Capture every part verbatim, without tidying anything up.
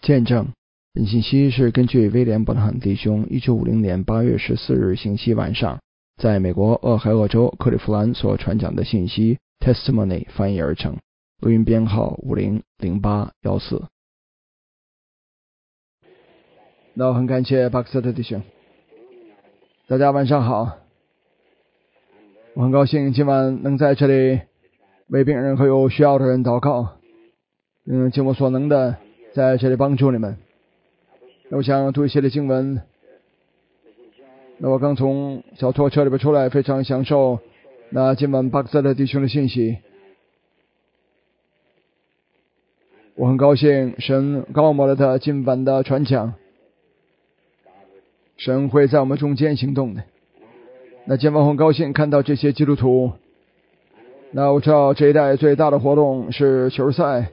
见证。本信息是根据威廉·伯特汉弟兄一九五零年八月十四日星期晚上在美国俄亥俄州克利夫兰所传讲的信息 Testimony 翻译而成，录音编号五零零八一四。那很感谢巴克斯特弟兄，大家晚上好。我很高兴今晚能在这里为病人和有需要的人祷告，嗯，尽我所能的在这里帮助你们。那我想读一些的经文。那我刚从小拖车里边出来，非常享受那今晚巴克斯特弟兄的信息。我很高兴神高摩了他今晚的传讲，神会在我们中间行动的。那今晚很高兴看到这些基督徒。那我知道这一代最大的活动是球赛。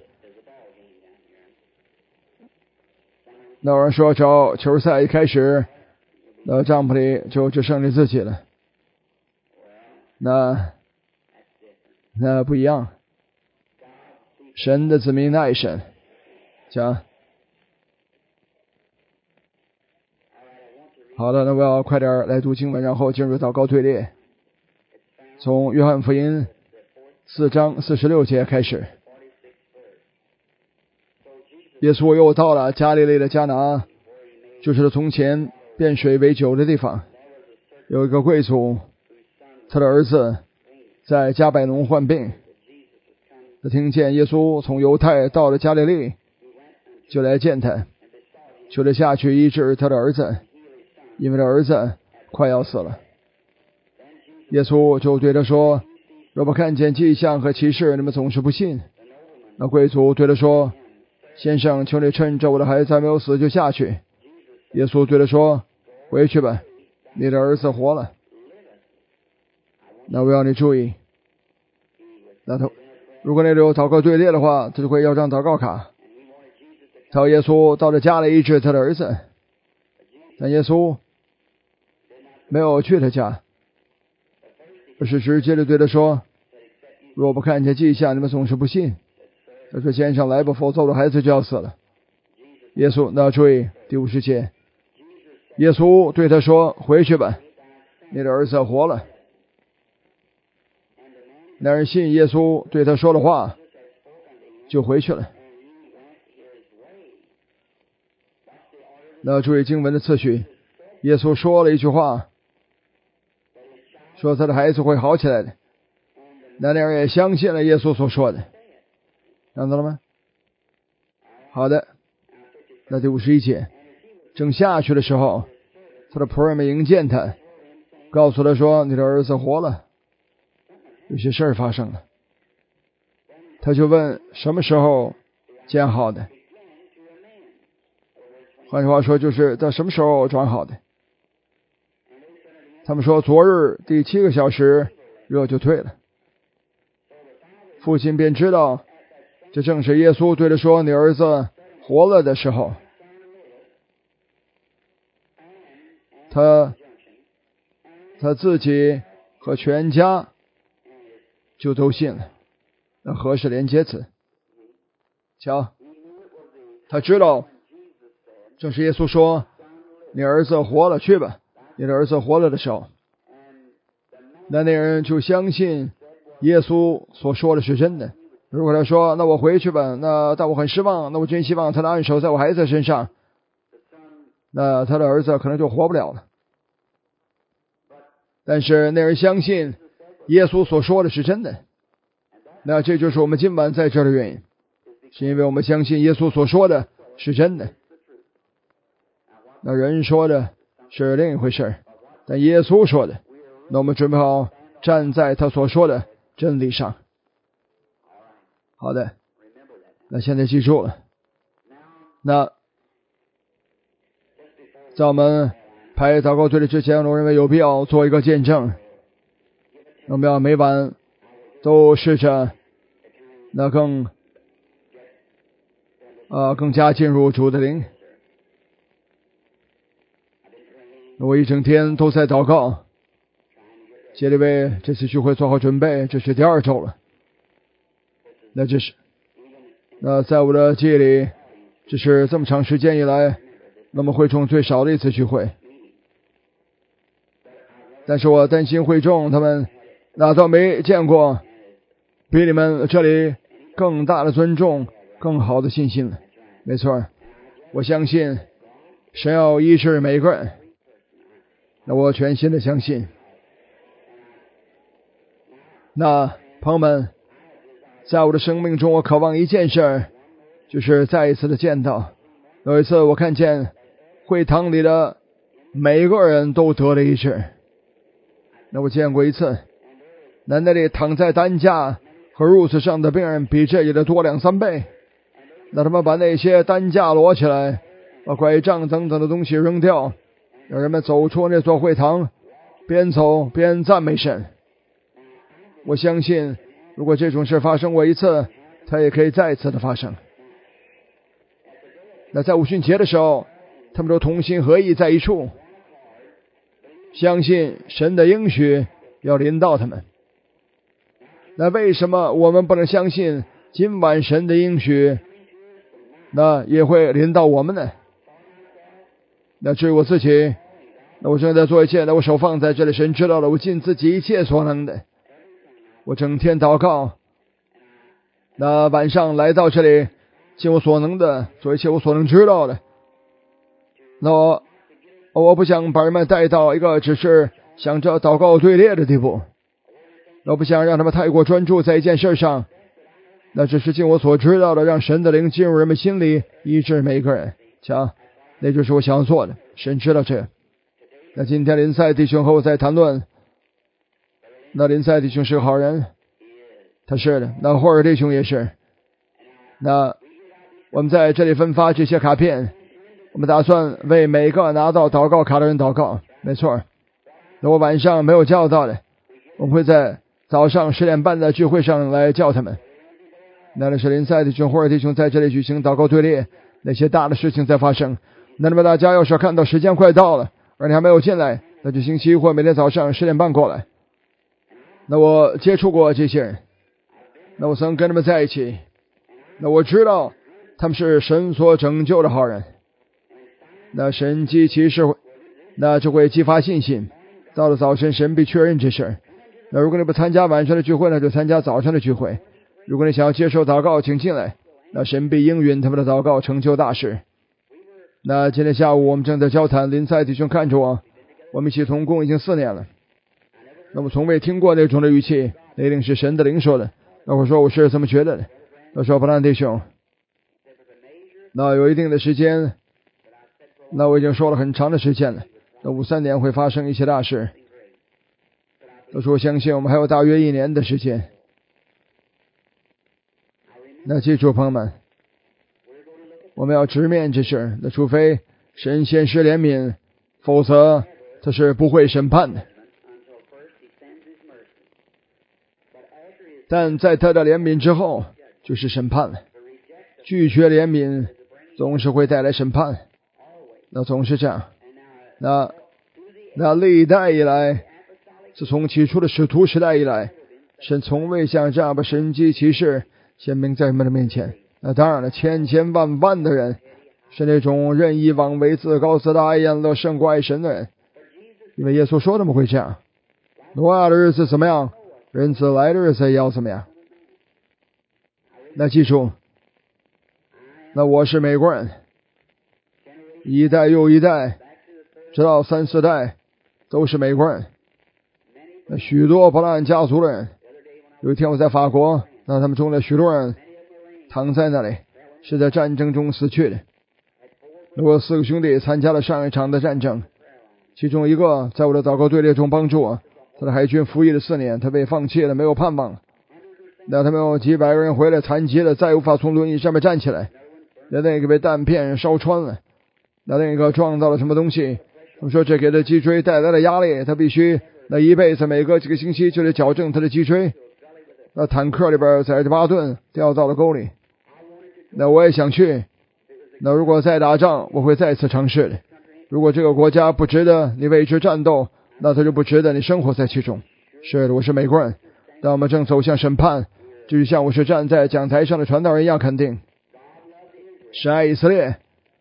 那有人说只要球赛一开始，那帐篷里就只剩你自己了。那那不一样，神的子民爱神。讲好的，那我要快点来读经文，然后进入祷告队列。从约翰福音四章四十六节开始。耶稣又到了加利利的迦拿，就是从前变水为酒的地方。有一个贵族，他的儿子在加百农患病。他听见耶稣从犹太到了加利利，就来见他，求他下去医治他的儿子，因为他儿子快要死了。耶稣就对他说，若不看见迹象和奇事，你们总是不信。那贵族对他说，先生，求你趁着我的孩子还没有死就下去。耶稣对他说，回去吧，你的儿子活了。那我要你注意，那他如果那里有祷告队列的话，他就会要张祷告卡。他耶稣到了家里医治他的儿子，但耶稣没有去他家，而是直接的对他说，若不看见迹象，你们总是不信。他说，先生来吧，否则我的孩子就要死了。耶稣，那注意第五十节，耶稣对他说，回去吧，你的儿子活了。那人信耶稣对他说的话，就回去了。那注意经文的次序，耶稣说了一句话，说他的孩子会好起来的。那人也相信了耶稣所说的，看到了吗？好的，那第五十一节，正下去的时候，他的仆人们迎见他，告诉他说，你的儿子活了。有些事儿发生了。他就问，什么时候见好的？换句话说，就是他什么时候转好的？他们说，昨日第七个小时热就退了。父亲便知道，这正是耶稣对他说，你儿子活了的时候。他他自己和全家就都信了。那何是连接词？瞧，他知道正是耶稣说，你儿子活了，去吧，你的儿子活了的时候。那那人就相信耶稣所说的是真的。如果他说，那我回去吧，那但我很失望，那我真希望他的按手在我孩子身上，那他的儿子可能就活不了了。但是那人相信耶稣所说的是真的，那这就是我们今晚在这儿的原因，是因为我们相信耶稣所说的是真的。那人说的是另一回事，但耶稣说的，那我们准备好站在他所说的真理上。好的，那现在记住了。那在我们排祷告队的之前，我认为有必要做一个见证。我们要每晚都试着那更呃更加进入主的灵。我一整天都在祷告，竭力为这次聚会做好准备。这是第二周了。那这是那在我的记忆里， 这是这么长时间以来那么会众最少的一次聚会。但是我担心会众他们那都没见过比你们这里更大的尊重更好的信心了。没错，我相信神要医治每个人，那我全心的相信。那朋友们，在我的生命中我渴望一件事，就是再一次的见到。有一次我看见会堂里的每个人都得了医治，那我见过一次，那那里躺在担架和褥子上的病人比这里的多两三倍，那他们把那些担架摞起来，把拐杖等等的东西扔掉，让人们走出那座会堂，边走边赞美神。我相信如果这种事发生过一次，它也可以再次的发生。那在五旬节的时候，他们都同心合意在一处，相信神的应许要临到他们。那为什么我们不能相信今晚神的应许那也会临到我们呢？那至于我自己，那我正在做一切，那我手放在这里，神知道了，我尽自己一切所能的，我整天祷告，那晚上来到这里，尽我所能的做一切我所能知道的。那我我不想把人们带到一个只是想着祷告队列的地步，我不想让他们太过专注在一件事上，那只是尽我所知道的，让神的灵进入人们心里，医治每一个人。瞧，那就是我想要做的，神知道这个。那今天林赛弟兄和我在谈论，那林赛弟兄是个好人，他是的，那霍尔弟兄也是。那我们在这里分发这些卡片，我们打算为每个拿到祷告卡的人祷告。没错，那我晚上没有叫到的，我们会在早上十点半的聚会上来叫他们。那是林赛弟兄、霍尔弟兄在这里举行祷告队列，那些大的事情在发生。那么大家要是看到时间快到了，而你还没有进来，那就星期一或每天早上十点半过来。那我接触过这些人，那我曾跟他们在一起，那我知道他们是神所拯救的好人。那神迹奇事，那就会激发信心。到了早晨，神必确认这事。那如果你不参加晚上的聚会，那就参加早上的聚会。如果你想要接受祷告，请进来。那神必应允他们的祷告，成就大事。那今天下午我们正在交谈，林赛弟兄看着我，我们一起同工已经四年了。那么从未听过那种的语气，那一定是神的灵说的。那我说我是这么觉得的。我说布兰弟兄，那有一定的时间，那我已经说了很长的时间了。那五三年会发生一些大事。我说我相信我们还有大约一年的时间。那记住朋友们，我们要直面这事，那除非神先施怜悯，否则他是不会审判的。但在他的怜悯之后就是审判了。拒绝怜悯总是会带来审判，那总是这样。那那历代以来，自从起初的使徒时代以来，神从未像这样把神迹奇事显明在人们的面前。那当然了，千千万万的人是那种任意妄为、自高自大、爱厌乐胜过爱神的人，因为耶稣说他们会这样。挪亚的日子怎么样，人子来的日子也要怎么样。那记住，那我是美国人，一代又一代，直到三四代都是美国人。那许多波兰家族的人，有一天我在法国，那他们中的许多人躺在那里，是在战争中死去的。我四个兄弟参加了上一场的战争，其中一个在我的祷告队列中帮助我，他的海军服役了四年，他被放弃了，没有盼望了。那他们有几百个人回来残疾了，再无法从轮椅上面站起来。那那个被弹片烧穿了，那那个撞到了什么东西，他们说这给他脊椎带来了压力，他必须那一辈子每隔几个星期就得矫正他的脊椎。那坦克里边载着巴顿掉到了沟里。那我也想去，那如果再打仗，我会再次尝试的。如果这个国家不值得你为之战斗，那他就不值得你生活在其中。是的，我是美国人，但我们正走向审判，就像我是站在讲台上的传道人一样肯定。 是爱以色列。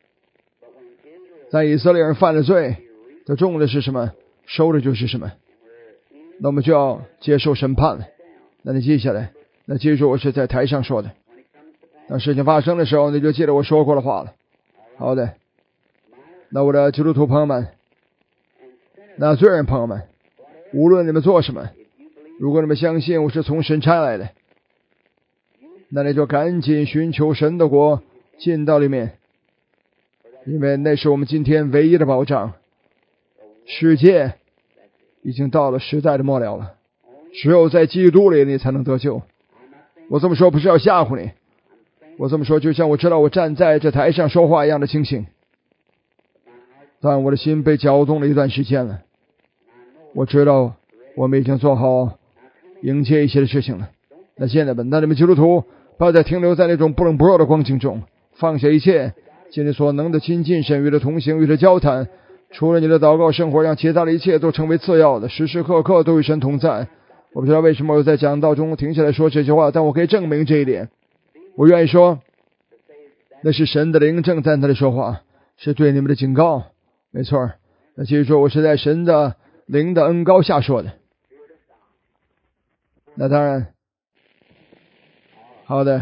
在以色列人犯了罪，他种的是什么，收的就是什么。那我们就要接受审判了。那你记下来，那记住我是在台上说的。当事情发生的时候，你就记得我说过的话了。好的，那我的基督徒朋友们，那罪人朋友们，无论你们做什么，如果你们相信我是从神差来的，那你就赶紧寻求神的国，进到里面，因为那是我们今天唯一的保障。世界已经到了时代的末了了，只有在基督里你才能得救。我这么说不是要吓唬你，我这么说就像我知道我站在这台上说话一样的清醒。但我的心被搅动了一段时间了，我知道我们已经做好迎接一些的事情了。那现在吧，那你们基督徒不要再停留在那种不冷不热的光景中，放下一切，尽你所能的亲近神，与他同行，与他交谈。除了你的祷告生活，让其他的一切都成为次要的，时时刻刻都与神同在。我不知道为什么我在讲道中停下来说这句话，但我可以证明这一点。我愿意说，那是神的灵正在那里说话，是对你们的警告。没错，那记住我是在神的灵的恩膏下说的。那当然，好的，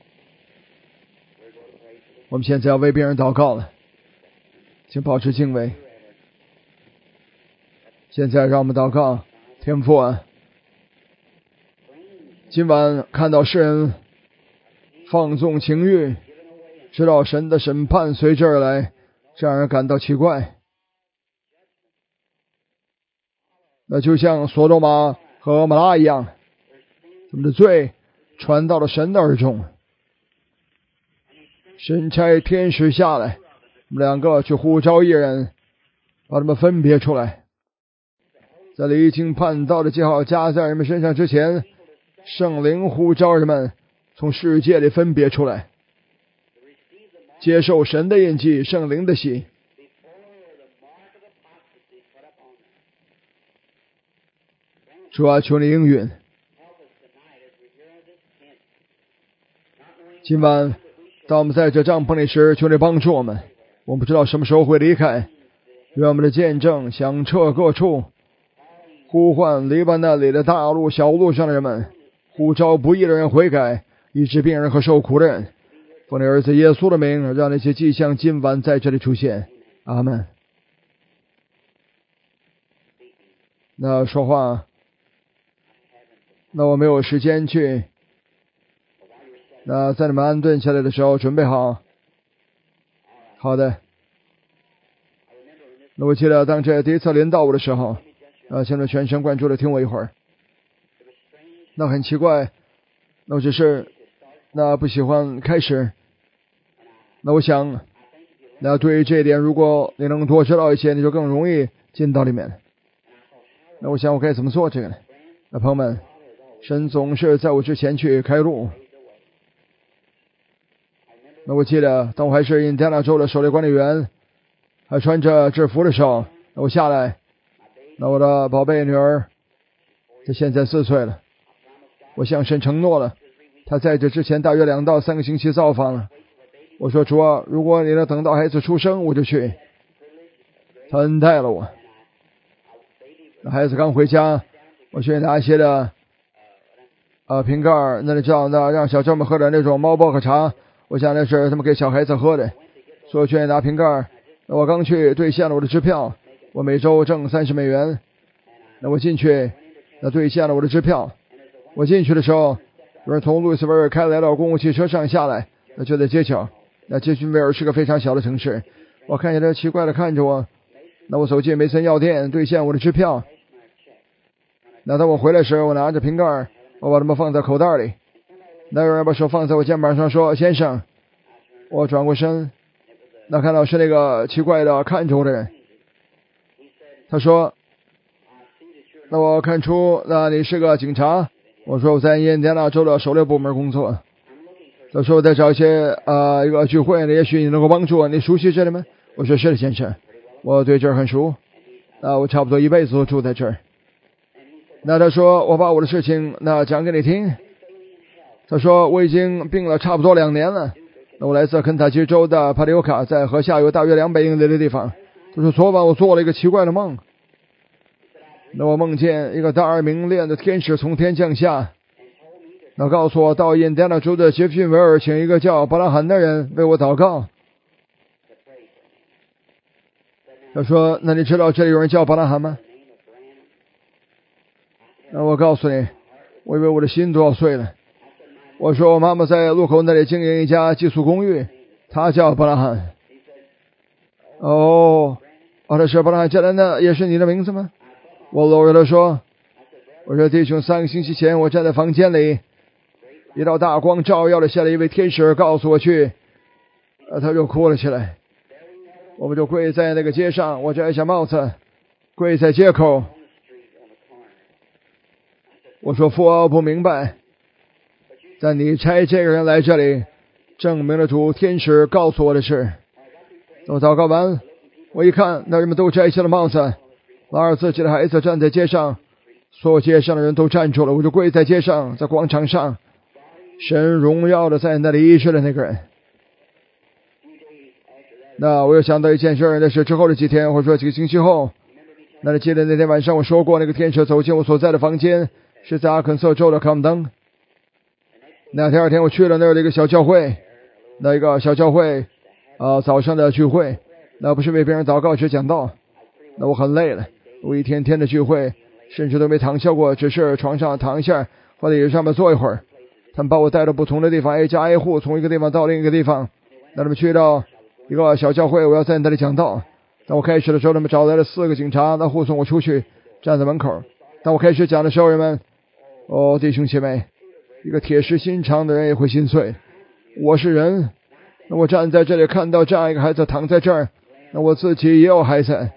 我们现在要为别人祷告了，请保持敬畏。现在让我们祷告。天父啊，今晚看到世人放纵情欲，知道神的审判随之而来，这让人感到奇怪。那就像索多玛和蛾摩拉一样，他们的罪传到了神的耳中，神差天使下来，我们两个去呼召一人，把他们分别出来。在离经叛道的记号加在人们身上之前，圣灵呼召人们从世界里分别出来，接受神的印记，圣灵的洗。主啊，求你应允。今晚当我们在这帐篷里时，求你帮助我们。我们不知道什么时候会离开，愿我们的见证响彻各处，呼唤黎巴嫩里的大路小路上的人们，呼召不义的人悔改，医治病人和受苦的人。奉你儿子耶稣的名，让那些迹象今晚在这里出现。阿们。那说话，那我没有时间去。那在你们安顿下来的时候，准备好。好的。那我记得当这第一次临到我的时候，啊，现在全神贯注的听我一会儿。那很奇怪，那我只是那不喜欢开始。那我想，那对于这一点，如果你能多知道一些，你就更容易进到里面。那我想我该怎么做这个呢？那朋友们，神总是在我之前去开路。那我记得当我还是印第安纳州的狩猎管理员，还穿着制服的时候，那我下来，那我的宝贝女儿她现在四岁了，我向神承诺了，她在这之前大约两到三个星期造访了。我说主啊，如果你能等到孩子出生我就去。他恩待了我。那孩子刚回家，我去拿一些的呃瓶盖，那你知道那让小舅们喝点那种猫薄荷茶，我想那是他们给小孩子喝的，所以我去拿瓶盖。那我刚去兑现了我的支票，我每周挣三十美元。那我进去，那兑现了我的支票。我进去的时候，有人从路易斯维尔开来到公共汽车上下来，那就在街角。那杰逊维尔是个非常小的城市，我看见他奇怪的看着我。那我走进梅森药店兑现我的支票。那当我回来时，我拿着瓶盖，我把它们放在口袋里。那有人把手放在我肩膀上说：“先生。”我转过身，那看到是那个奇怪的看着我的人。他说：“那我看出那你是个警察。”我说：“我在印第安纳州的狩猎部门工作。”他说：“我在找一些呃一个聚会，也许你能够帮助我。你熟悉这里吗？”我说：“是的，先生，我对这儿很熟。啊，我差不多一辈子都住在这儿。”那他说：“我把我的事情那讲给你听。”他说：“我已经病了差不多两年了， 那我来自肯塔基州的帕里欧卡，在河下有大约两百英里的地方。他说昨晚我做了一个奇怪的梦，那我梦见一个大而明亮的天使从天降下，那告诉我到印第安纳州的杰弗逊维尔请一个叫巴拉罕的人为我祷告。他说那你知道这里有人叫巴拉罕吗？那我告诉你，我以为我的心都要碎了。我说我妈妈在路口那里经营一家寄宿公寓，她叫巴拉罕。哦，哦，这是巴拉罕，这人呢也是你的名字吗？我搂着他说，我说弟兄，三个星期前我站在房间里，一道大光照耀了下来，一位天使告诉我去，呃，他就哭了起来。我们就跪在那个街上，我摘下帽子，跪在街口。我说父啊，我不明白，但你差这个人来这里，证明了主天使告诉我的事。我祷告完，我一看，那人们都摘下了帽子，拉着自己的孩子站在街上，所有街上的人都站住了，我就跪在街上，在广场上，神荣耀的在那里医治了那个人。那我又想到一件事，那是之后的几天，或者说几个星期后，那你记得那天晚上我说过，那个天使走进我所在的房间，是在阿肯色州的康登。那第二天我去了那儿的一个小教会，那一个小教会啊、呃，早上的聚会，那不是为别人祷告，只讲道。那我很累了，我一天天的聚会，甚至都没躺下过，只是床上躺一下，或者椅子上面坐一会儿。他们把我带到不同的地方，挨家挨户，从一个地方到另一个地方。那他们去到一个小教会，我要在那里讲道。当我开始的时候，他们找来了四个警察，那护送我出去，站在门口。当我开始讲的时候，人们，哦，弟兄姐妹，一个铁石心肠的人也会心碎。我是人，那我站在这里看到这样一个孩子躺在这儿，那我自己也有孩子。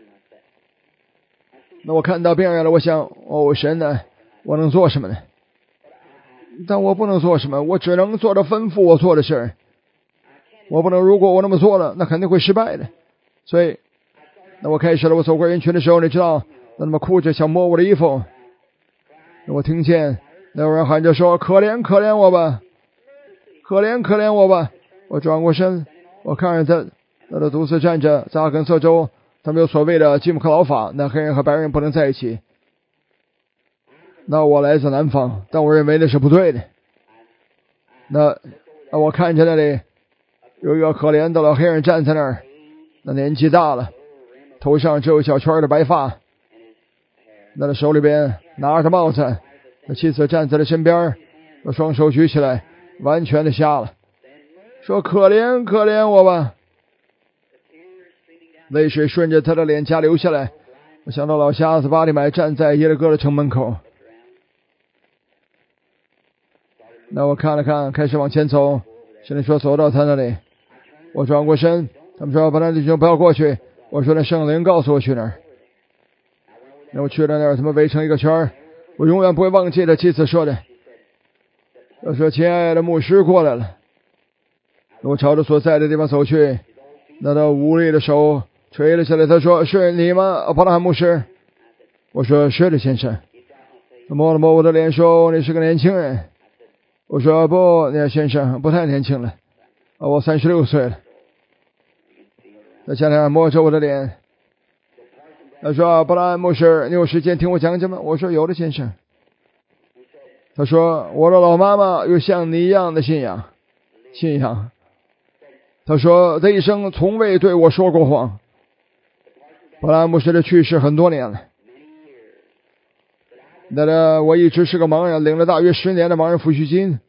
那我看到病人了，我想，哦，神呢，我能做什么呢？但我不能做什么，我只能做着吩咐我做的事儿。我不能，如果我那么做了，那肯定会失败的。所以，那我开始了，我走过人群的时候，你知道，那他们哭着想摸我的衣服。我听见那有人喊着说：“可怜可怜我吧，可怜可怜我吧。”我转过身，我看着他，那他独自站着，在阿肯色州，他们有所谓的吉姆克劳法，那黑人和白人不能在一起。那我来自南方，但我认为那是不对的。那那我看着那里有一个可怜的老黑人站在那儿，那年纪大了，头上只有小圈的白发，那他手里边拿着帽子，那妻子站在他身边，把双手举起来，完全的瞎了，说：“可怜可怜我吧。”泪水顺着他的脸颊流下来。我想到老瞎子巴里买站在耶利哥的城门口。那我看了看，开始往前走。神说走到他那里，我转过身，他们说：“把那弟兄不要过去。”我说：“那圣灵告诉我去哪儿。”那我去了那儿，他们围成一个圈，我永远不会忘记他妻子说的。我说：“亲爱的牧师过来了。”我朝着所在的地方走去，那他无力的手垂了下来。他说：“是你吗，巴拉罕牧师？”我说：“是的，先生。”他摸了摸我的脸，说：“你是个年轻人。”我说：“不，那先生不太年轻了，我三十六岁了。”他下来摸着我的脸，他说：“巴拉罕牧师，你有时间听我讲讲吗？”我说：“有的，先生。”他说：“我的老妈妈有像你一样的信仰，信仰。”他说：“这一生从未对我说过谎。”巴拉罕牧师的去世很多年了。那个我一直是个盲人，领了大约十年的盲人抚恤金。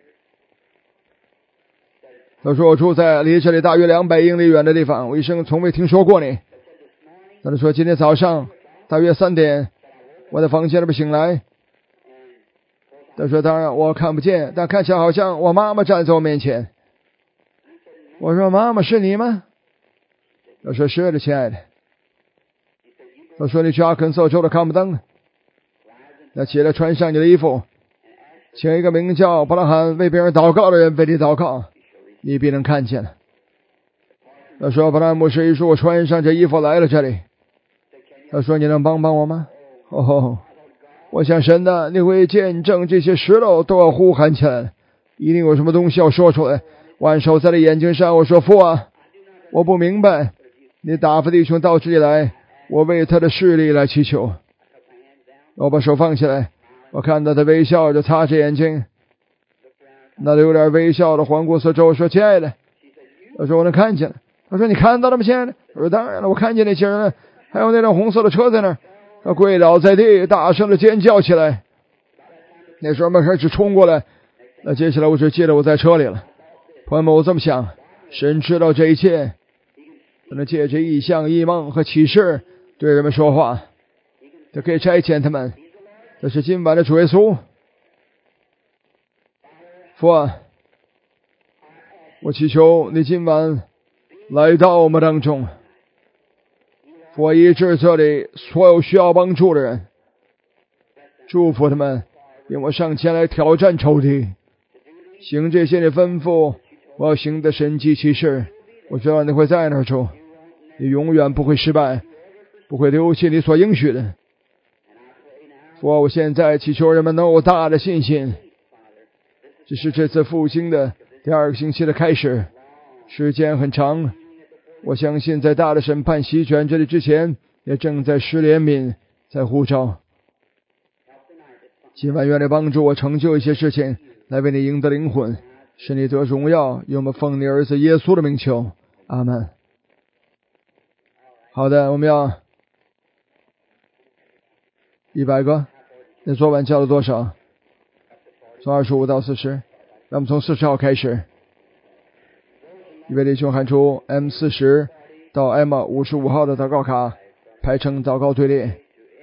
他说：“我住在离这里大约两百英里远的地方，我一生从未听说过你。”他说：“今天早上大约三点，我在房间里边醒来。”他说：“当然我看不见，但看起来好像我妈妈站在我面前。”我说：“妈妈是你吗？”他说：“是的，亲爱的。”他说：“你去阿肯色州的康姆登，那起来穿上你的衣服，请一个名叫巴拉罕为别人祷告的人为你祷告，你必能看见了。”他说：“巴拉罕牧师一说，我穿上这衣服来了这里。”他说：“你能帮帮我吗？”哦，我想神的，你会见证这些石头都要呼喊起来了，一定有什么东西要说出来。 我按手在他眼睛上，我说父啊，我不明白，你打发弟兄到这里来，我为他的视力来祈求。我把手放下来，我看到他微笑着擦着眼睛，那有点微笑的环顾四周，说亲爱的，我说我能看见了。他说你看到了吗亲爱的？我说当然了，我看见那些人了，还有那辆红色的车在那儿。他跪倒在地，大声的尖叫起来。那时候门开始冲过来，那接下来我就记得我在车里了。朋友们，我这么想，神知道这一切，他能借着异象、异梦和启示对人们说话，他可以差遣他们。这是今晚的主耶稣。父啊，我祈求你今晚来到我们当中，我医治这里所有需要帮助的人，祝福他们，因我上前来挑战仇敌，行这些你吩咐我要行的神迹奇事。我知道你会在那儿住，你永远不会失败，不会丢弃你所应许的。父啊，我现在祈求人们能有大的信心。这是这次复兴的第二个星期的开始，时间很长，我相信在大的审判席卷这里之前，也正在施怜悯，在呼召。今晚愿你帮助我成就一些事情，来为你赢得灵魂，使你得荣耀，用我们奉你儿子耶稣的名求，阿们。好的，我们要一百个。那昨晚交了多少？从二十五到四十，让我们从四十号开始。一位弟兄喊出 M 四十 到 M 五十五号的祷告卡，排成祷告队列。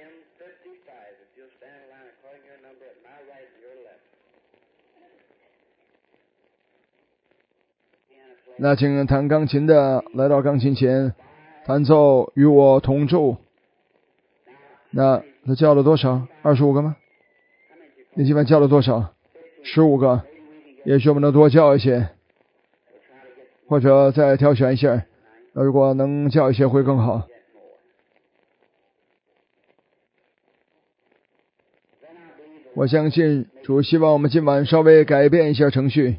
那请弹钢琴的来到钢琴前，弹奏与我同住。那他叫了多少？二十五个吗？你今晚叫了多少？十五个。也许我们能多叫一些，或者再挑选一下，如果能叫一些会更好。我相信主希望我们今晚稍微改变一下程序。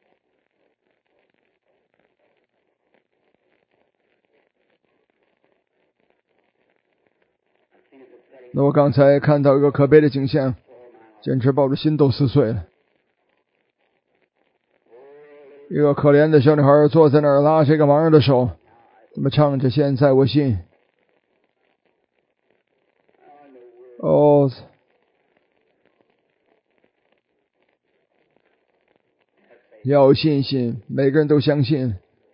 那我刚才看到一个可悲的景象，简直抱着心都撕碎了。一个可怜的小女孩坐在那儿，拉着一个盲人的手，他们唱着现在我信。哦，要有信心，每个人都相信。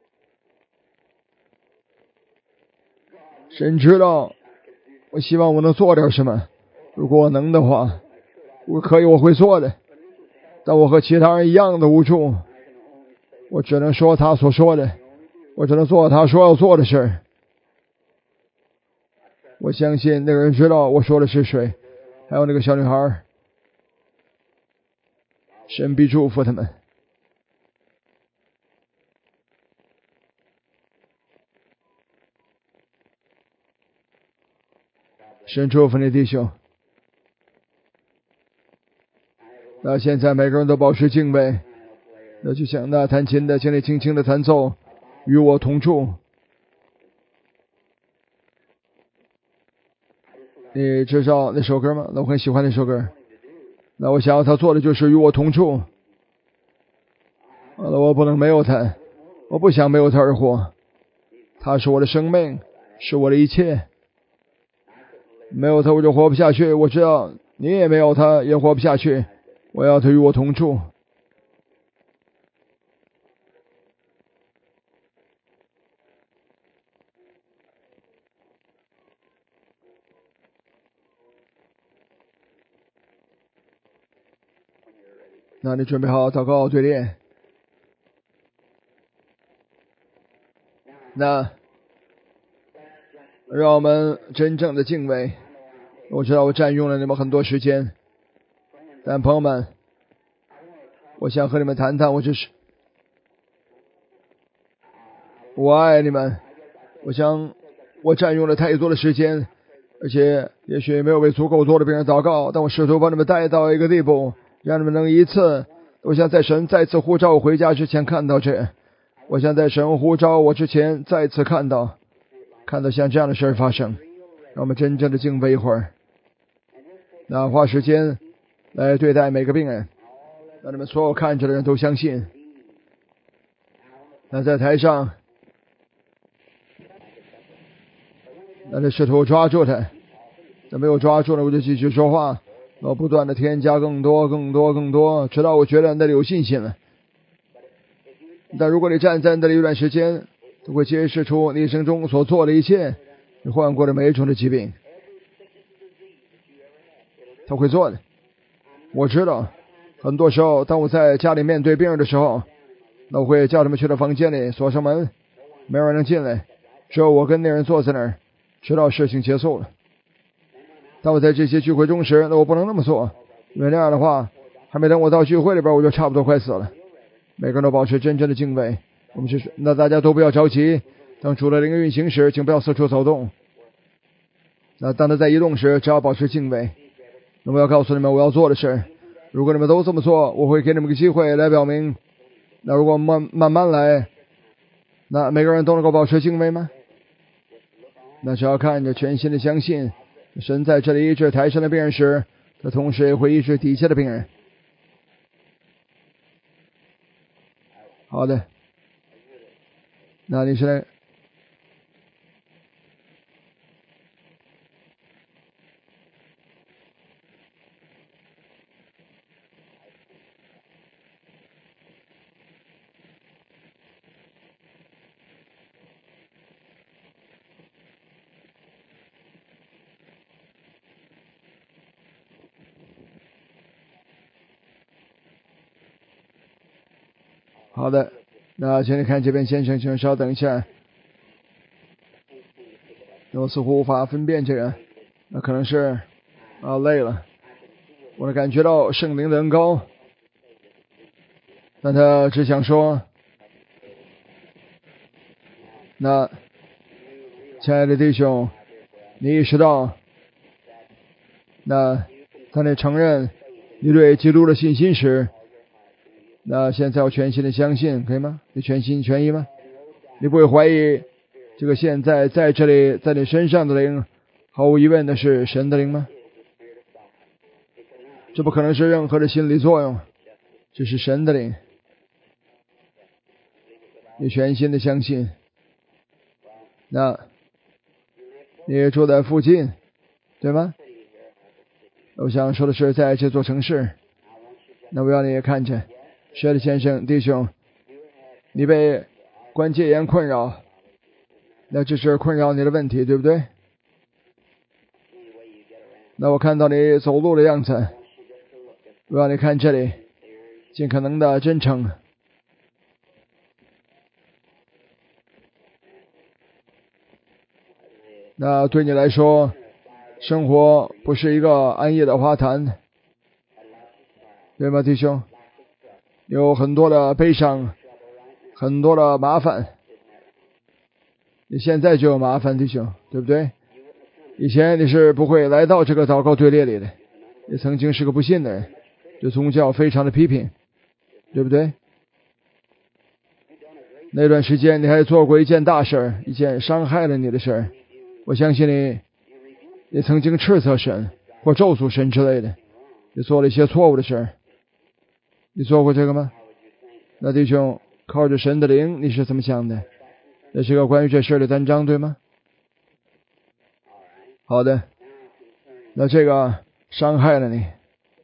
神知道我希望我能做点什么，如果我能的话，我可以我会做的，但我和其他人一样的无助，我只能说他所说的，我只能做他说要做的事。我相信那个人知道我说的是谁，还有那个小女孩，神必祝福他们。神祝福你弟兄。那现在每个人都保持敬畏，那就像那弹琴的，请你轻轻的弹奏与我同住。你知道那首歌吗？那我很喜欢那首歌。那我想要他做的就是与我同住。完了，我不能没有他，我不想没有他而活。他是我的生命，是我的一切。没有他我就活不下去，我知道你也没有他也活不下去，我要他与我同住。那你准备好祷告队列。那让我们真正的敬畏。我知道我占用了你们很多时间，但朋友们，我想和你们谈谈，我就是我爱你们。我想我占用了太多的时间，而且也许没有为足够多的病人祷告，但我试图把你们带到一个地步，让你们能一次我想在神再次呼召我回家之前看到这，我想在神呼召我之前再次看到，看到像这样的事发生，让我们真正的敬畏一会儿。那花时间来对待每个病人，让你们所有看着的人都相信。那在台上，那就试图抓住他，那没有抓住了，我就继续说话，我不断的添加更多更多更多，直到我觉得那里有信心了。但如果你站在那里一段时间，都会揭示出你一生中所做的一切，你患过的每一种的疾病，他会做的。我知道很多时候当我在家里面对病人的时候，那我会叫他们去到房间里锁上门，没有人能进来，只有我跟那人坐在那儿，直到事情结束了。当我在这些聚会中时，那我不能那么做，因为那样的话还没等我到聚会里边，我就差不多快死了。每个人都保持真正的敬畏。我们是那大家都不要着急，当主的灵运行时，请不要四处走动。那当他在移动时，只要保持敬畏。那么要告诉你们我要做的事，如果你们都这么做，我会给你们个机会来表明。那如果慢慢慢来，那每个人都能够保持敬畏吗？那只要看着全心的相信，神在这里医治台上的病人时，他同时也会医治底下的病人。好的，那你是好的，那请你看这边先生，请稍等一下。我似乎无法分辨这个，那可能是啊累了。我感觉到圣灵的恩膏，但他只想说，那亲爱的弟兄，你意识到，那当你承认你对基督的信心时，那现在我全心的相信，可以吗？你全心全意吗？你不会怀疑这个现在在这里在你身上的灵，毫无疑问的是神的灵吗？这不可能是任何的心理作用，这是神的灵。你全心的相信。那你也住在附近，对吗？我想说的是，在这座城市，那我要你也看见，是的，先生弟兄，你被关节炎困扰，那这是困扰你的问题，对不对？那我看到你走路的样子，我要你看这里，尽可能的真诚。那对你来说，生活不是一个安逸的花坛，对吗，弟兄？有很多的悲伤，很多的麻烦。你现在就有麻烦，弟兄，对不对？以前你是不会来到这个祷告队列里的，你曾经是个不信的人，对宗教非常的批评，对不对？那段时间你还做过一件大事，一件伤害了你的事。我相信你，你曾经斥责神或咒诅神之类的，你做了一些错误的事。你做过这个吗？那弟兄，靠着神的灵，你是怎么想的？这是个关于这事的单章，对吗？好的，那这个伤害了你，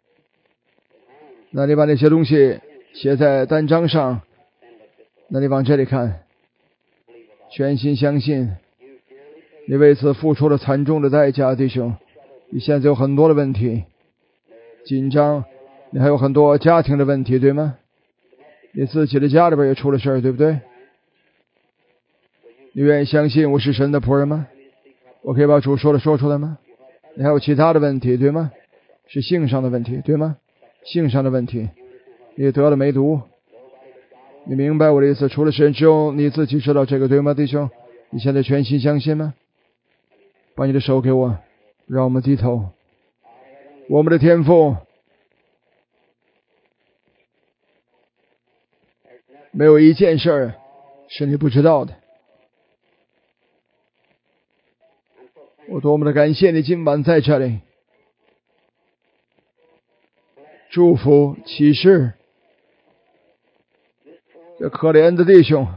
那你把那些东西写在单章上，那你往这里看，全心相信，你为此付出了惨重的代价，弟兄。你现在有很多的问题，紧张，你还有很多家庭的问题，对吗？你自己的家里边也出了事儿，对不对？你愿意相信我是神的仆人吗？我可以把主说的说出来吗？你还有其他的问题，对吗？是性上的问题，对吗？性上的问题，你得了梅毒，你明白我的意思？除了神，只有你自己知道这个，对吗，弟兄？你现在全心相信吗？把你的手给我，让我们低头。我们的天父， 没有一件事儿是你不知道的。我多么的感谢你今晚在这里，祝福启示这可怜的弟兄，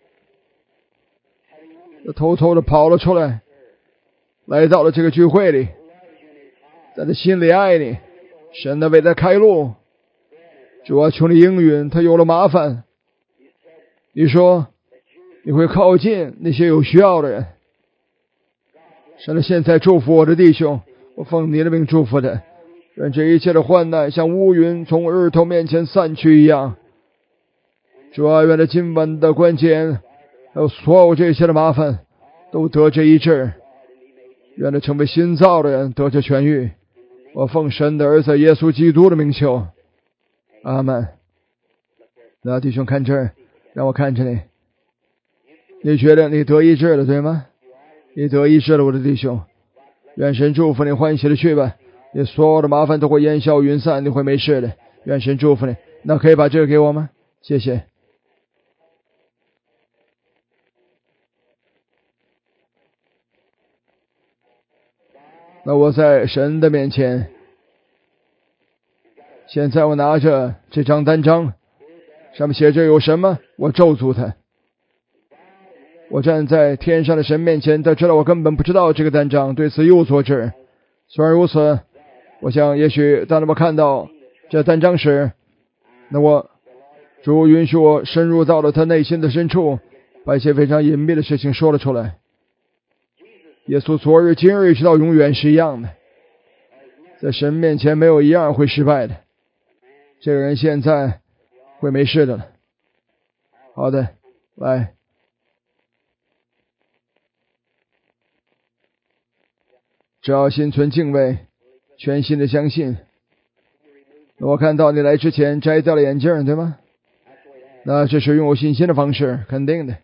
偷偷的跑了出来，来到了这个聚会里，在他心里爱你，神的为他开路。主啊，求你应允他有了麻烦，你说你会靠近那些有需要的人。神的现在祝福我的弟兄，我奉你的名祝福他，愿这一切的患难像乌云从日头面前散去一样。主啊，愿他今晚的关键还有所有这些的麻烦都得这医治，愿他成为新造的人得这痊愈。我奉神的儿子耶稣基督的名求，阿们。那弟兄看这儿，让我看着你，你觉得你得医治了对吗？你得医治了，我的弟兄，愿神祝福你，欢喜的去吧，你所有的麻烦都会烟消云散，你会没事的，愿神祝福你。那可以把这个给我吗？谢谢。那我在神的面前，现在我拿着这张单张，上面写着有什么，我咒诅他。我站在天上的神面前，他知道我根本不知道这个单张，对此一无所知。虽然如此，我想也许当我看到这单张时，那我主允许我深入到了他内心的深处，把一些非常隐秘的事情说了出来。耶稣昨日今日直到永远是一样的，在神面前没有一样会失败的。这个人现在会没事的了。好的，来，只要心存敬畏，全心的相信。我看到你来之前摘掉了眼镜，对吗？那这是拥有信心的方式，肯定的。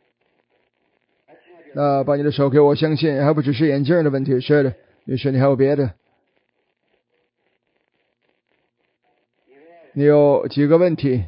那把你的手给我，相信还不只是眼镜的问题。是的，于是你还有别的。你有几个问题，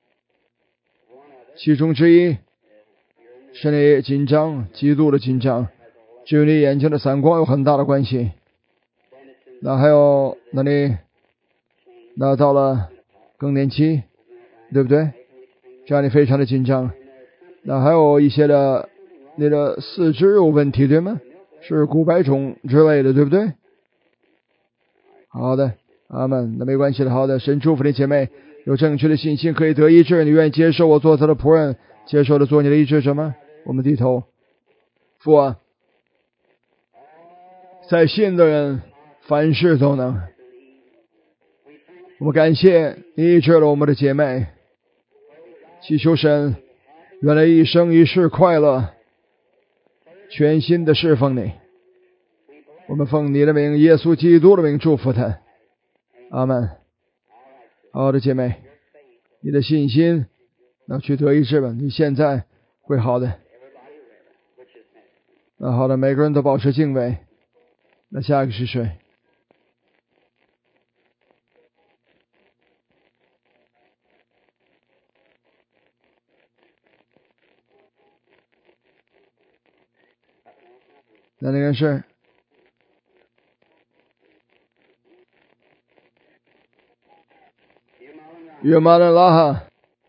其中之一是你紧张，极度的紧张，至于你眼睛的散光有很大的关系。那还有，那你那到了更年期，对不对？这样你非常的紧张。那还有一些的你的四肢有问题，对吗？是骨白肿之类的，对不对？好的，阿们。那没关系的，好的。神祝福你姐妹，有正确的信心可以得医治。你愿意接受我做他的仆人，接受的做你的医治者吗？我们低头。父啊，在信的人凡事都能。我们感谢你医治了我们的姐妹，祈求神原来一生一世快乐，全心的侍奉你。我们奉你的名，耶稣基督的名祝福他，阿们。好的，姐妹，你的信心那去得医治吧，你现在会好的。那好的，每个人都保持敬畏。那下一个是谁？那那个是约马的拉哈。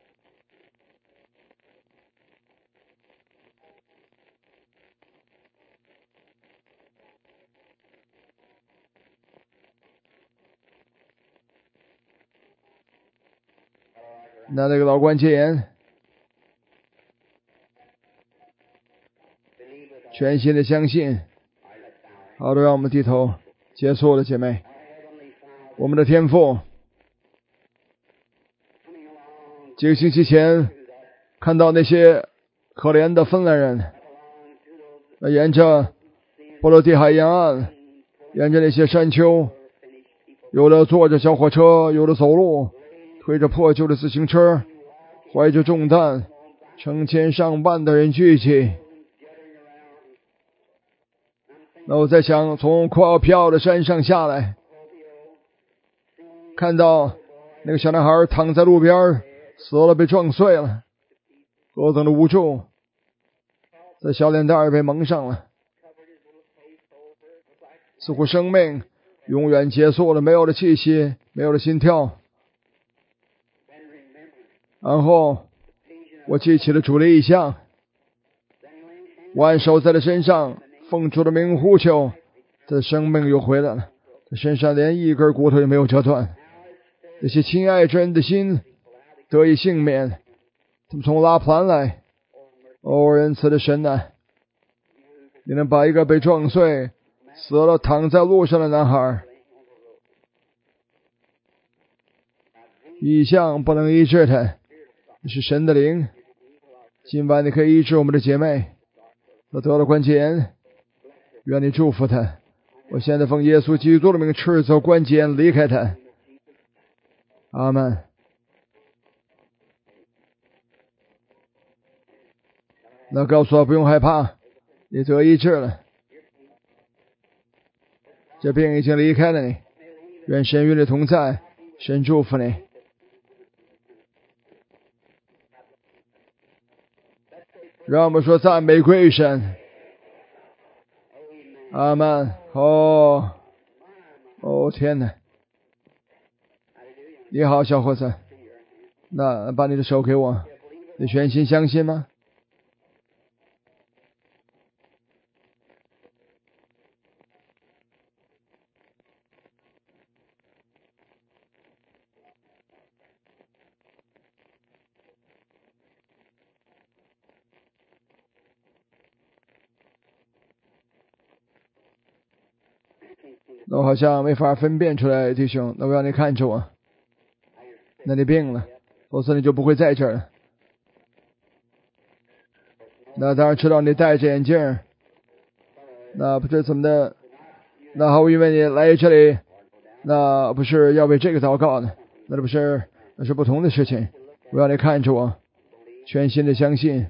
那那个老关节炎，全心的相信。好的，让我们低头结束了，姐妹。我们的天父，几个星期前看到那些可怜的芬兰人，沿着波罗的海沿岸，沿着那些山丘，有的坐着小火车，有的走路，推着破旧的自行车，怀着重担，成千上万的人聚集。那我在想，从阔飘的山上下来，看到那个小男孩躺在路边死了，被撞碎了， 何等的无助，在小脸蛋儿被蒙上了，似乎生命永远结束了，没有了气息，没有了心跳。然后我记起了主的意象，我按手在他身上，奉主的名呼求，他的生命又回来了，他身上连一根骨头也没有折断。那些亲爱之人的心得以幸免，他们从拉普兰来。哦，仁慈的神啊，你能把一个被撞碎死了躺在路上的男孩，异象不能医治他，是神的灵。今晚你可以医治我们的姐妹，她得了关节炎，愿你祝福她。我现在奉耶稣基督的名斥责关节炎离开她。阿们。那告诉我不用害怕，你得医治了，这病已经离开了你。愿神与你同在，神祝福你。让我们说赞美归神。阿们。哦哦天哪，你好小伙子，那把你的手给我，你全心相信吗？那我好像没法分辨出来，弟兄，那我让你看着我，那你病了，否则你就不会在这儿了。那当然知道你戴着眼镜，那不知怎么的，那毫无疑问你来这里，那不是要为这个祷告的，那不是，那是不同的事情。我让你看着我，全心的相信，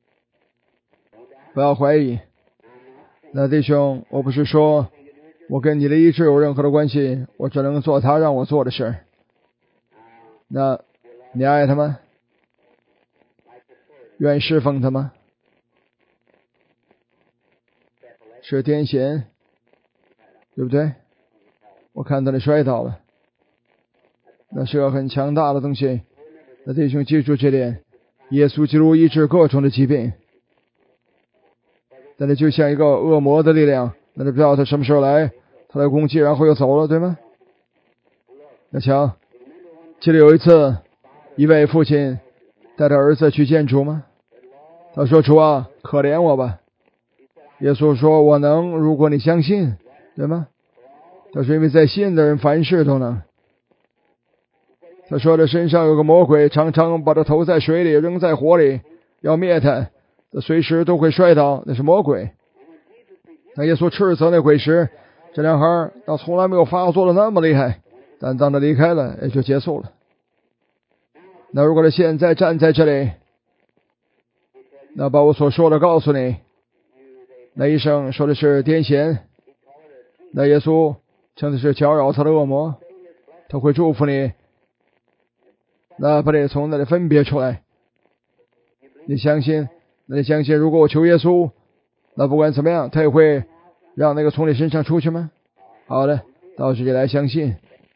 不要怀疑。那弟兄，我不是说我跟你的医治有任何的关系，我只能做他让我做的事。那你爱他吗？愿意侍奉他吗？是癫痫，对不对？我看到你摔倒了，那是个很强大的东西。那弟兄记住这点，耶稣基督医治各种的疾病，但是就像一个恶魔的力量，那你不知道他什么时候来，他来攻击然后又走了，对吗？那瞧，记得有一次一位父亲带着儿子去见主吗？他说，主啊，可怜我吧。耶稣说，我能，如果你相信，对吗？他说，因为在信的人凡事都能。他说他身上有个魔鬼，常常把他投在水里，扔在火里，要灭他，他随时都会摔倒，那是魔鬼。当耶稣斥责那鬼时，这男孩他从来没有发作的那么厉害，但当他离开了，也就结束了。那如果他现在站在这里，那把我所说的告诉你，那医生说的是癫痫，那耶稣称的是搅扰他的恶魔，他会祝福你，那把你从那里分别出来。你相信？那你相信如果我求耶稣，那不管怎么样他也会让那个从你身上出去吗？好的，到这里来相信。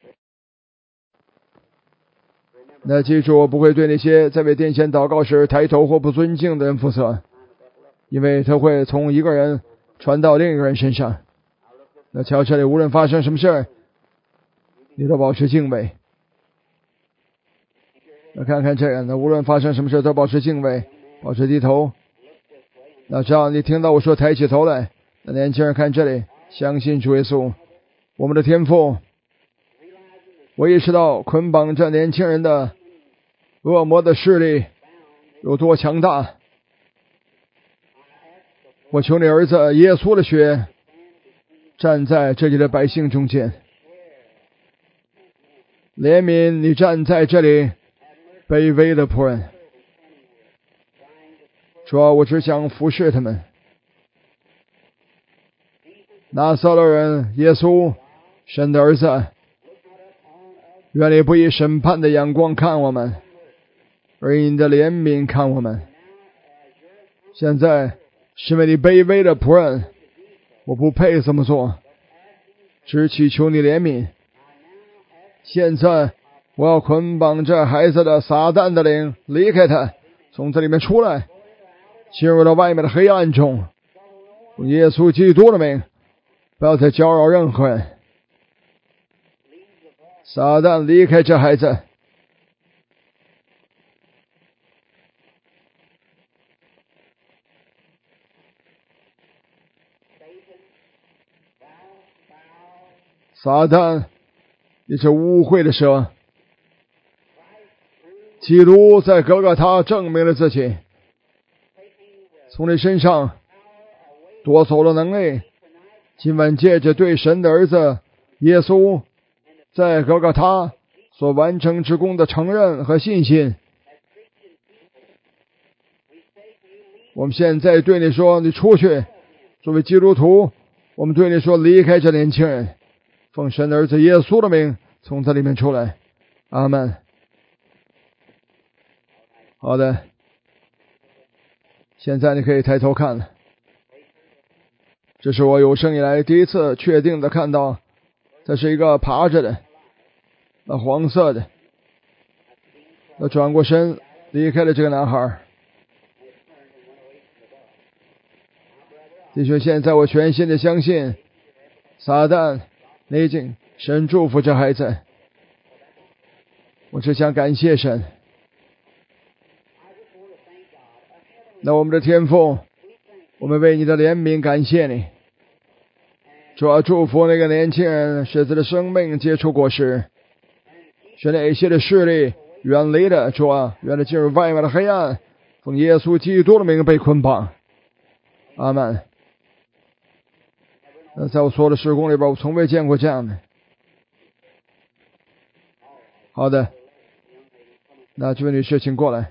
那记住，我不会对那些在为殿前祷告时抬头或不尊敬的人负责，因为他会从一个人传到另一个人身上。那瞧这里，无论发生什么事儿，你都保持敬畏。那看看这样，那无论发生什么事都保持敬畏，保持低头。那只要你听到我说抬起头来，那年轻人看这里，相信主耶稣，我们的天父。我意识到捆绑着年轻人的恶魔的势力有多强大。我求你儿子耶稣的血站在这里的百姓中间，怜悯你站在这里卑微的仆人。主啊，我只想服侍他们。拿撒勒人耶稣，神的儿子，愿你不以审判的眼光看我们，而以你的怜悯看我们。 现在是为你卑微的仆人，我不配这么做，只祈求你怜悯。现在我要捆绑这孩子的撒旦的灵，离开他，从这里面出来，进入到外面的黑暗中。用耶稣基督的名，不要再搅扰任何人。撒旦离开这孩子。撒旦，你是污秽的蛇。基督在哥哥他证明了自己，从你身上夺走了能力。今晚借着对神的儿子耶稣在哥哥他所完成之功的承认和信心，我们现在对你说，你出去。作为基督徒，我们对你说，离开这年轻人，奉神的儿子耶稣的名，从这里面出来。阿们。好的，现在你可以抬头看了。这是我有生以来第一次确定的看到，这是一个爬着的，那黄色的，那转过身离开了这个男孩。弟兄，现在我全心的相信，撒旦你已经神祝福这孩子。我只想感谢神。那我们的天父，我们为你的怜悯感谢你。主要祝福那个年轻人，使他的生命结出果实，使那些的势力远离的，主啊，远离进入外面的黑暗，奉耶稣基督的名被捆绑。阿们。那在我所有的事工里边，我从未见过这样的。好的，那这位女士请过来。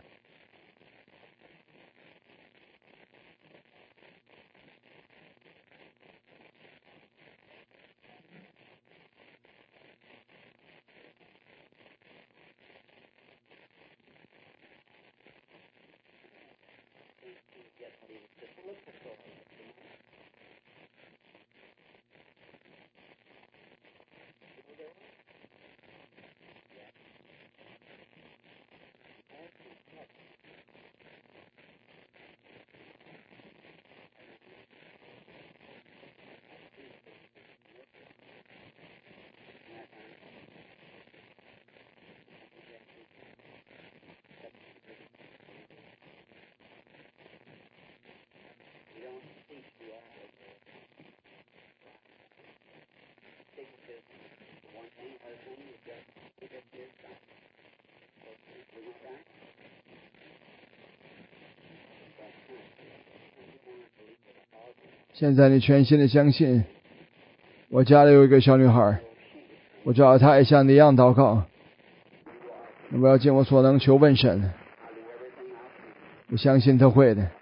现在你全心的相信，我家里有一个小女孩，我知道她也像你一样祷告，我要尽我所能求问神，我相信她会的。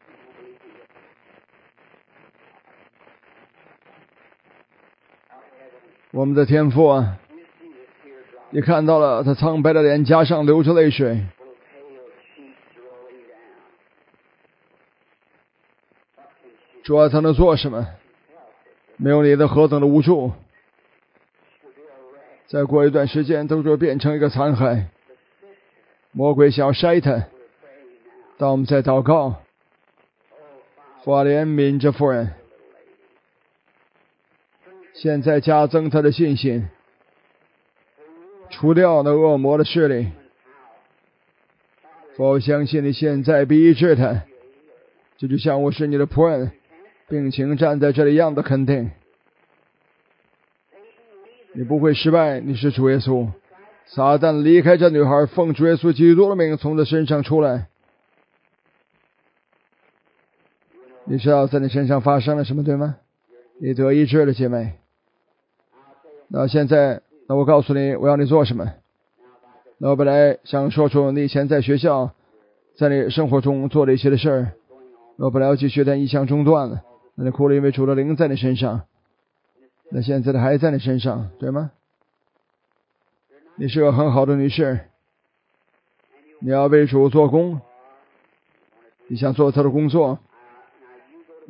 我们的天父啊，你看到了她苍白的脸颊上流着泪水，主啊，他能做什么？没有你的何等的无助。再过一段时间都会变成一个残骸，魔鬼想要筛他。当我们在祷告，父啊，怜悯这妇人，现在加增他的信心，除掉那恶魔的势力。父，我相信你现在必医治他，这就像我是你的仆人，病情站在这里一样的肯定。你不会失败，你是主耶稣。撒旦离开这女孩，奉主耶稣基督的名从她身上出来。你知道在你身上发生了什么，对吗？你得医治了，姐妹。那现在，那我告诉你，我要你做什么。那我本来想说出你以前在学校，在你生活中做的一些的事儿。我本来要继续，但一项中断了。那你哭了，因为主的灵在你身上。那现在的还在你身上，对吗？你是个很好的女士，你要为主做工，你想做他的工作，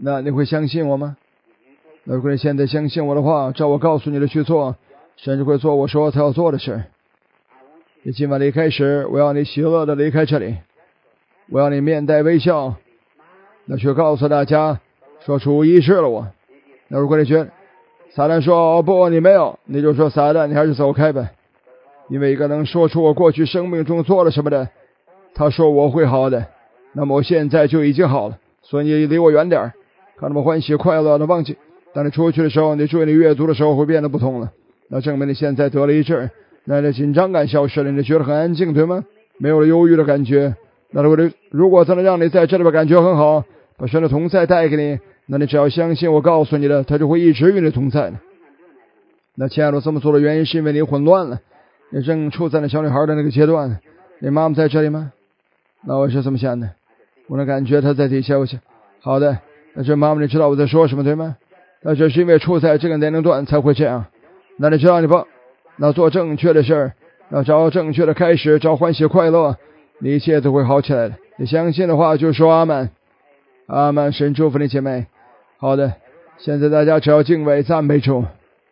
那你会相信我吗？那如果你现在相信我的话，照我告诉你的去做，甚至会做我说他要做的事。你今晚离开时，我要你喜乐的离开这里，我要你面带微笑，那去告诉大家说主医治了我。那如果你觉得撒旦说哦不你没有，你就说撒旦你还是走开呗，因为一个能说出我过去生命中做了什么的，他说我会好的，那么我现在就已经好了，所以你离我远点，看他们欢喜快乐的忘记。当你出去的时候，你注意你阅读的时候会变得不同了，那证明你现在得了医治，那你的紧张感消失了，你觉得很安静对吗？没有了忧郁的感觉。那如果如果真的让你在这里边感觉很好，把神的同在带给你，那你只要相信我告诉你的，他就会一直与你同在的。那亲爱的，这么做的原因是因为你混乱了，你正处在那小女孩的那个阶段。你妈妈在这里吗？那我是这么想的，我能感觉她在底下。我想好的，那这妈妈你知道我在说什么对吗？那这是因为处在这个年龄段才会这样。那你知道你不那做正确的事儿，那找正确的开始，找欢喜快乐，你一切都会好起来的。你相信的话就说阿们。阿们。神祝福你姐妹。好的，现在大家只要敬畏赞美主。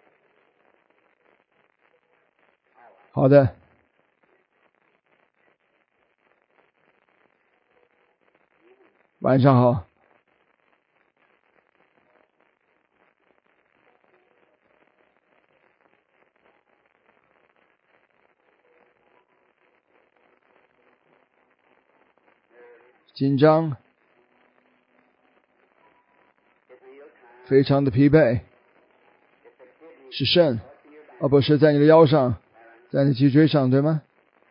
好的，晚上好。紧张，非常的疲惫，是肾，而不是在你的腰上，在你脊椎上，对吗？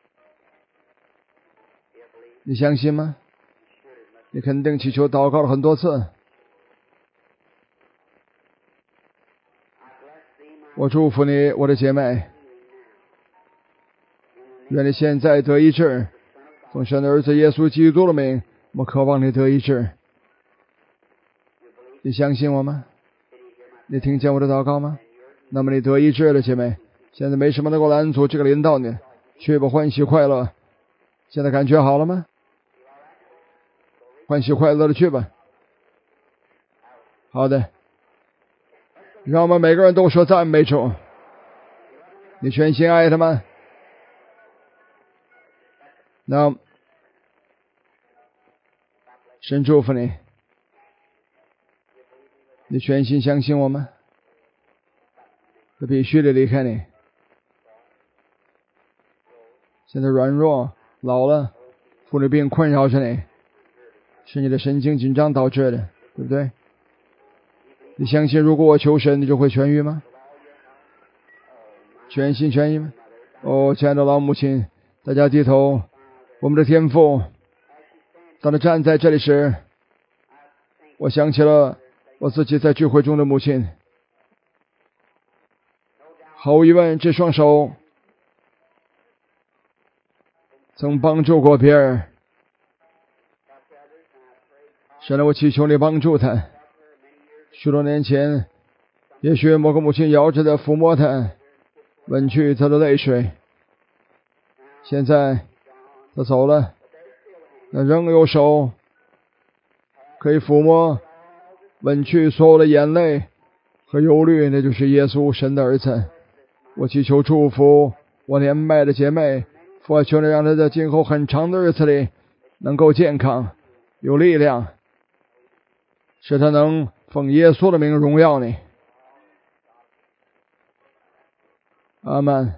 你相信吗？你肯定祈求祷告了很多次。我祝福你，我的姐妹，愿你现在得医治，奉神的儿子耶稣基督的名，我渴望你得医治。你相信我吗？你听见我的祷告吗？那么你得医治了，姐妹，现在没什么能够拦阻这个临到你，去吧，欢喜快乐。现在感觉好了吗？欢喜快乐的去吧。好的，让我们每个人都说赞美主。你全心爱他吗？那神祝福你。你全心相信我吗？他必须得离开你。现在软弱老了，妇女病困扰着你，是你的神经紧张导致的，对不对？你相信如果我求神你就会痊愈吗？全心全意吗？哦，亲爱的老母亲，大家低头。我们的天父，当他站在这里时，我想起了我自己在聚会中的母亲。毫无疑问，这双手曾帮助过别人。神啊，我祈求你帮助他。许多年前，也许某个母亲摇着的抚摸他，吻去他的泪水。现在他走了，那仍有手可以抚摸吻去所有的眼泪和忧虑，那就是耶稣神的儿子。我祈求祝福我年迈的姐妹，父求你让她在今后很长的日子里能够健康有力量，使她能奉耶稣的名荣耀你。阿们。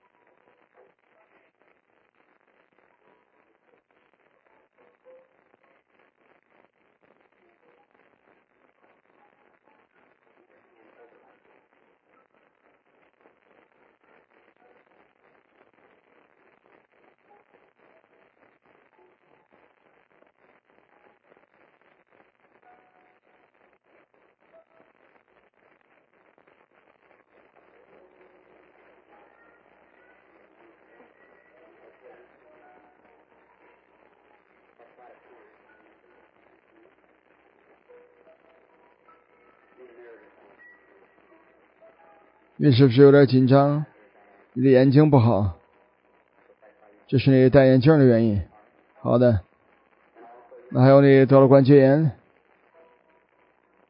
你是不是有点紧张？你的眼睛不好，这是你戴眼镜的原因。好的，那还有你得了关节炎，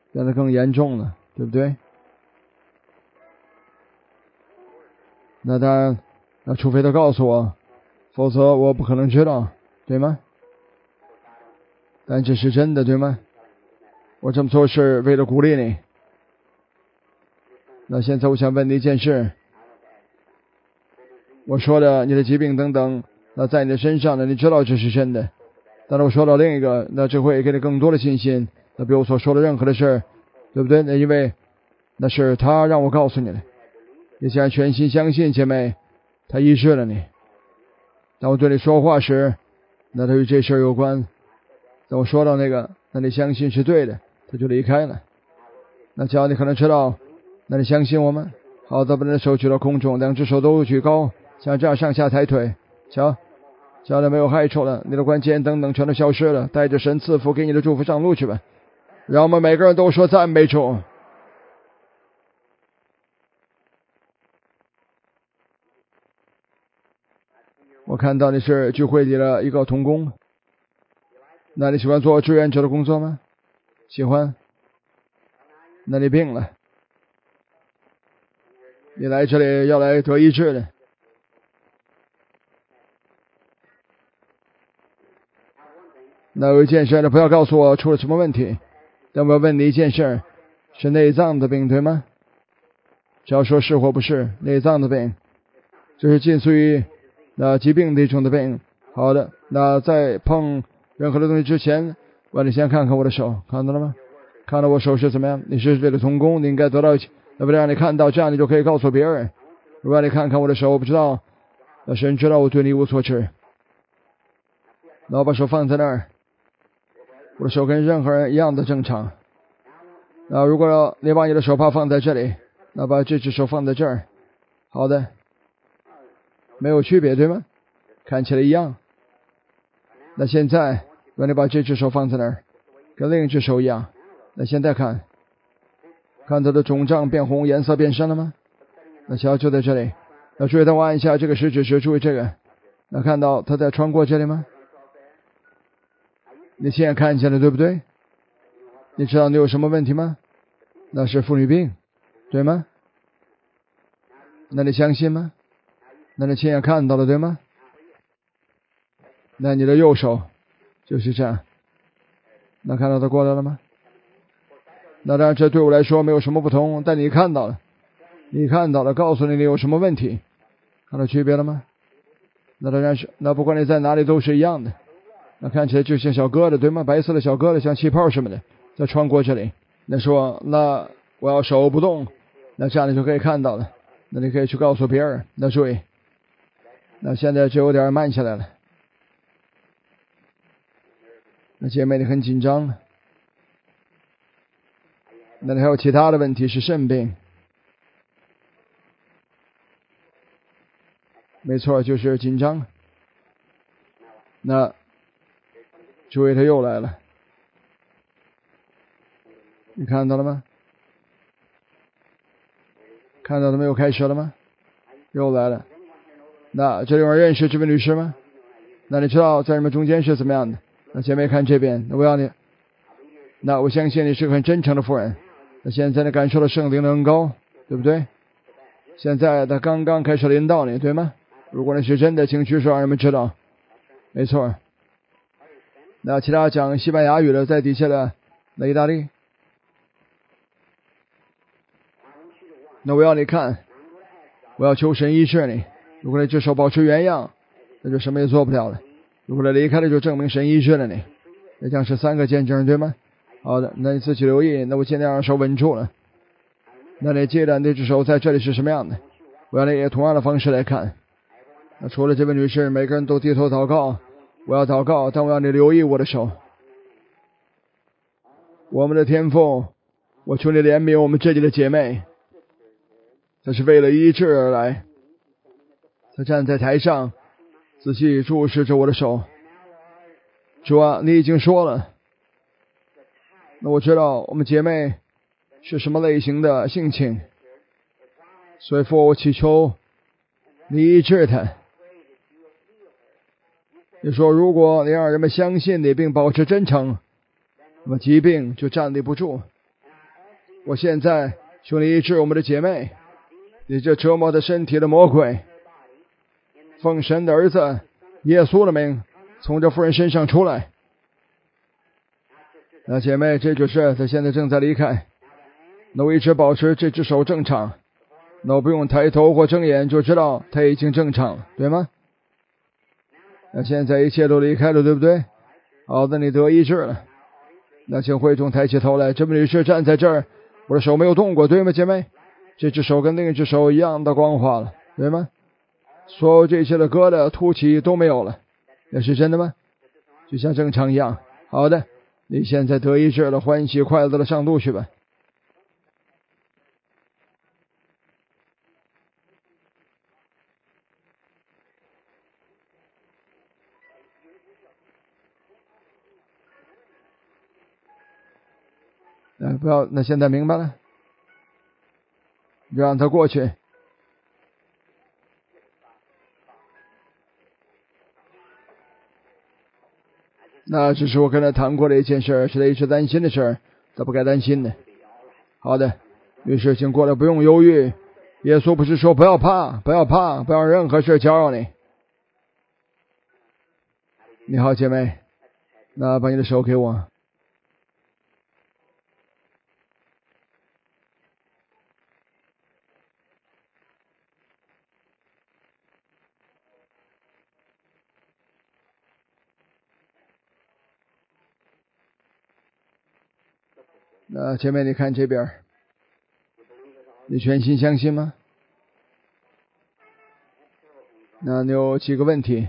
变得更严重了，对不对？那当然，那除非他告诉我，否则我不可能知道，对吗？但这是真的，对吗？我这么做是为了鼓励你。那现在我想问你一件事，我说的你的疾病等等，那在你的身上呢，你知道这是真的。但是我说到另一个，那这会给你更多的信心，那比我所说的任何的事，对不对？那因为那是他让我告诉你的，你现在全心相信，姐妹，他医治了你。当我对你说话时，那他与这事有关。当我说到那个，那你相信是对的，他就离开了。那只要你可能知道，那你相信我们。好的，把你的手举到空中，两只手都举高，像这样上下抬腿。瞧，瞧的没有害处了，你的关节等等全都消失了，带着神赐福给你的祝福上路去吧。让我们每个人都说赞美主。我看到你是聚会里的一个同工，那你喜欢做志愿者的工作吗？喜欢。那你病了，你来这里要来得医治的。那有一件事呢，不要告诉我出了什么问题，但我要问你一件事，是内脏的病对吗？只要说是或不是，内脏的病，就是近似于那疾病的一种的病。好的，那在碰任何的东西之前，我你先看看我的手，看到了吗？看到我手是怎么样？你是为了同工，你应该得到，要不然你看到，这样你就可以告诉别人。如果你看看我的手，我不知道，那神知道我对你一无所知。那我把手放在那儿，我的手跟任何人一样的正常。那如果你把你的手帕放在这里，那把这只手放在这儿，好的，没有区别对吗？看起来一样。那现在让你把这只手放在那儿，跟另一只手一样。那现在看，看它的肿胀变红，颜色变深了吗？那瞧，就在这里。那注意，当我按一下这个食指时，注意这个。那看到它在穿过这里吗？你现在看见了，对不对？你知道你有什么问题吗？那是妇女病，对吗？那你相信吗？那你亲眼看到了，对吗？那你的右手就是这样。那看到它过来了吗？那当然，这对我来说没有什么不同，但你看到了，你看到了，告诉你你有什么问题，看到区别了吗？那当然是，那不管你在哪里都是一样的。那看起来就像小疙瘩，对吗？白色的小疙瘩，像气泡什么的，在穿过这里。那说，那我要手不动，那这样你就可以看到了。那你可以去告诉别人。那注意，那现在就有点慢下来了。那姐妹你很紧张。那你还有其他的问题是肾病？没错，就是紧张。那注意，他又来了，你看到了吗？看到了没有？开始了吗？又来了。那这里有人认识这位女士吗？那你知道在你们中间是怎么样的？那姐妹看这边，那我要你，那我相信你是个很真诚的妇人。那现在你感受到圣灵的恩膏，对不对？现在他刚刚开始临到你，对吗？如果你是真的，请举手让人们知道。没错。那其他讲西班牙语的在底下的，那意大利。那我要你看，我要求神医治你。如果你这手保持原样，那就什么也做不了了。如果你离开了，就证明神医治了你。那将是三个见证，对吗？好的，那你自己留意。那我尽量让手稳住了。那你记得那只手在这里是什么样的？我要你以同样的方式来看。那除了这位女士，每个人都低头祷告。我要祷告，但我要你留意我的手。我们的天父，我求你怜悯我们这里的姐妹，她是为了医治而来。她站在台上，仔细注视着我的手。主啊，你已经说了，那我知道我们姐妹是什么类型的性情，所以父，我祈求你医治她。你说，如果你让人们相信你并保持真诚，那么疾病就站立不住。 我现在求你医治我们的姐妹，你这折磨的身体的魔鬼，奉神的儿子耶稣的名，从这妇人身上出来。那姐妹，这就是她现在正在离开。那我一直保持这只手正常，那我不用抬头或睁眼就知道她已经正常了，对吗？那现在一切都离开了，对不对？好的，你得医治了。那请会众抬起头来，这位女士站在这儿，我的手没有动过，对吗，姐妹？这只手跟另一只手一样的光滑了，对吗？所有这些的疙瘩凸起都没有了，那是真的吗？就像正常一样。好的，你现在得医治了，欢喜快乐的上路去吧。呃，不要，那现在明白了，让他过去。那只是我跟他谈过的一件事，是他一直担心的事，他不该担心的。好的，于是请过来，不用犹豫。耶稣不是说不要怕，不要怕，不要让任何事搅扰你。你好，姐妹，那把你的手给我。那姐妹，你看这边，你全心相信吗？那你有几个问题？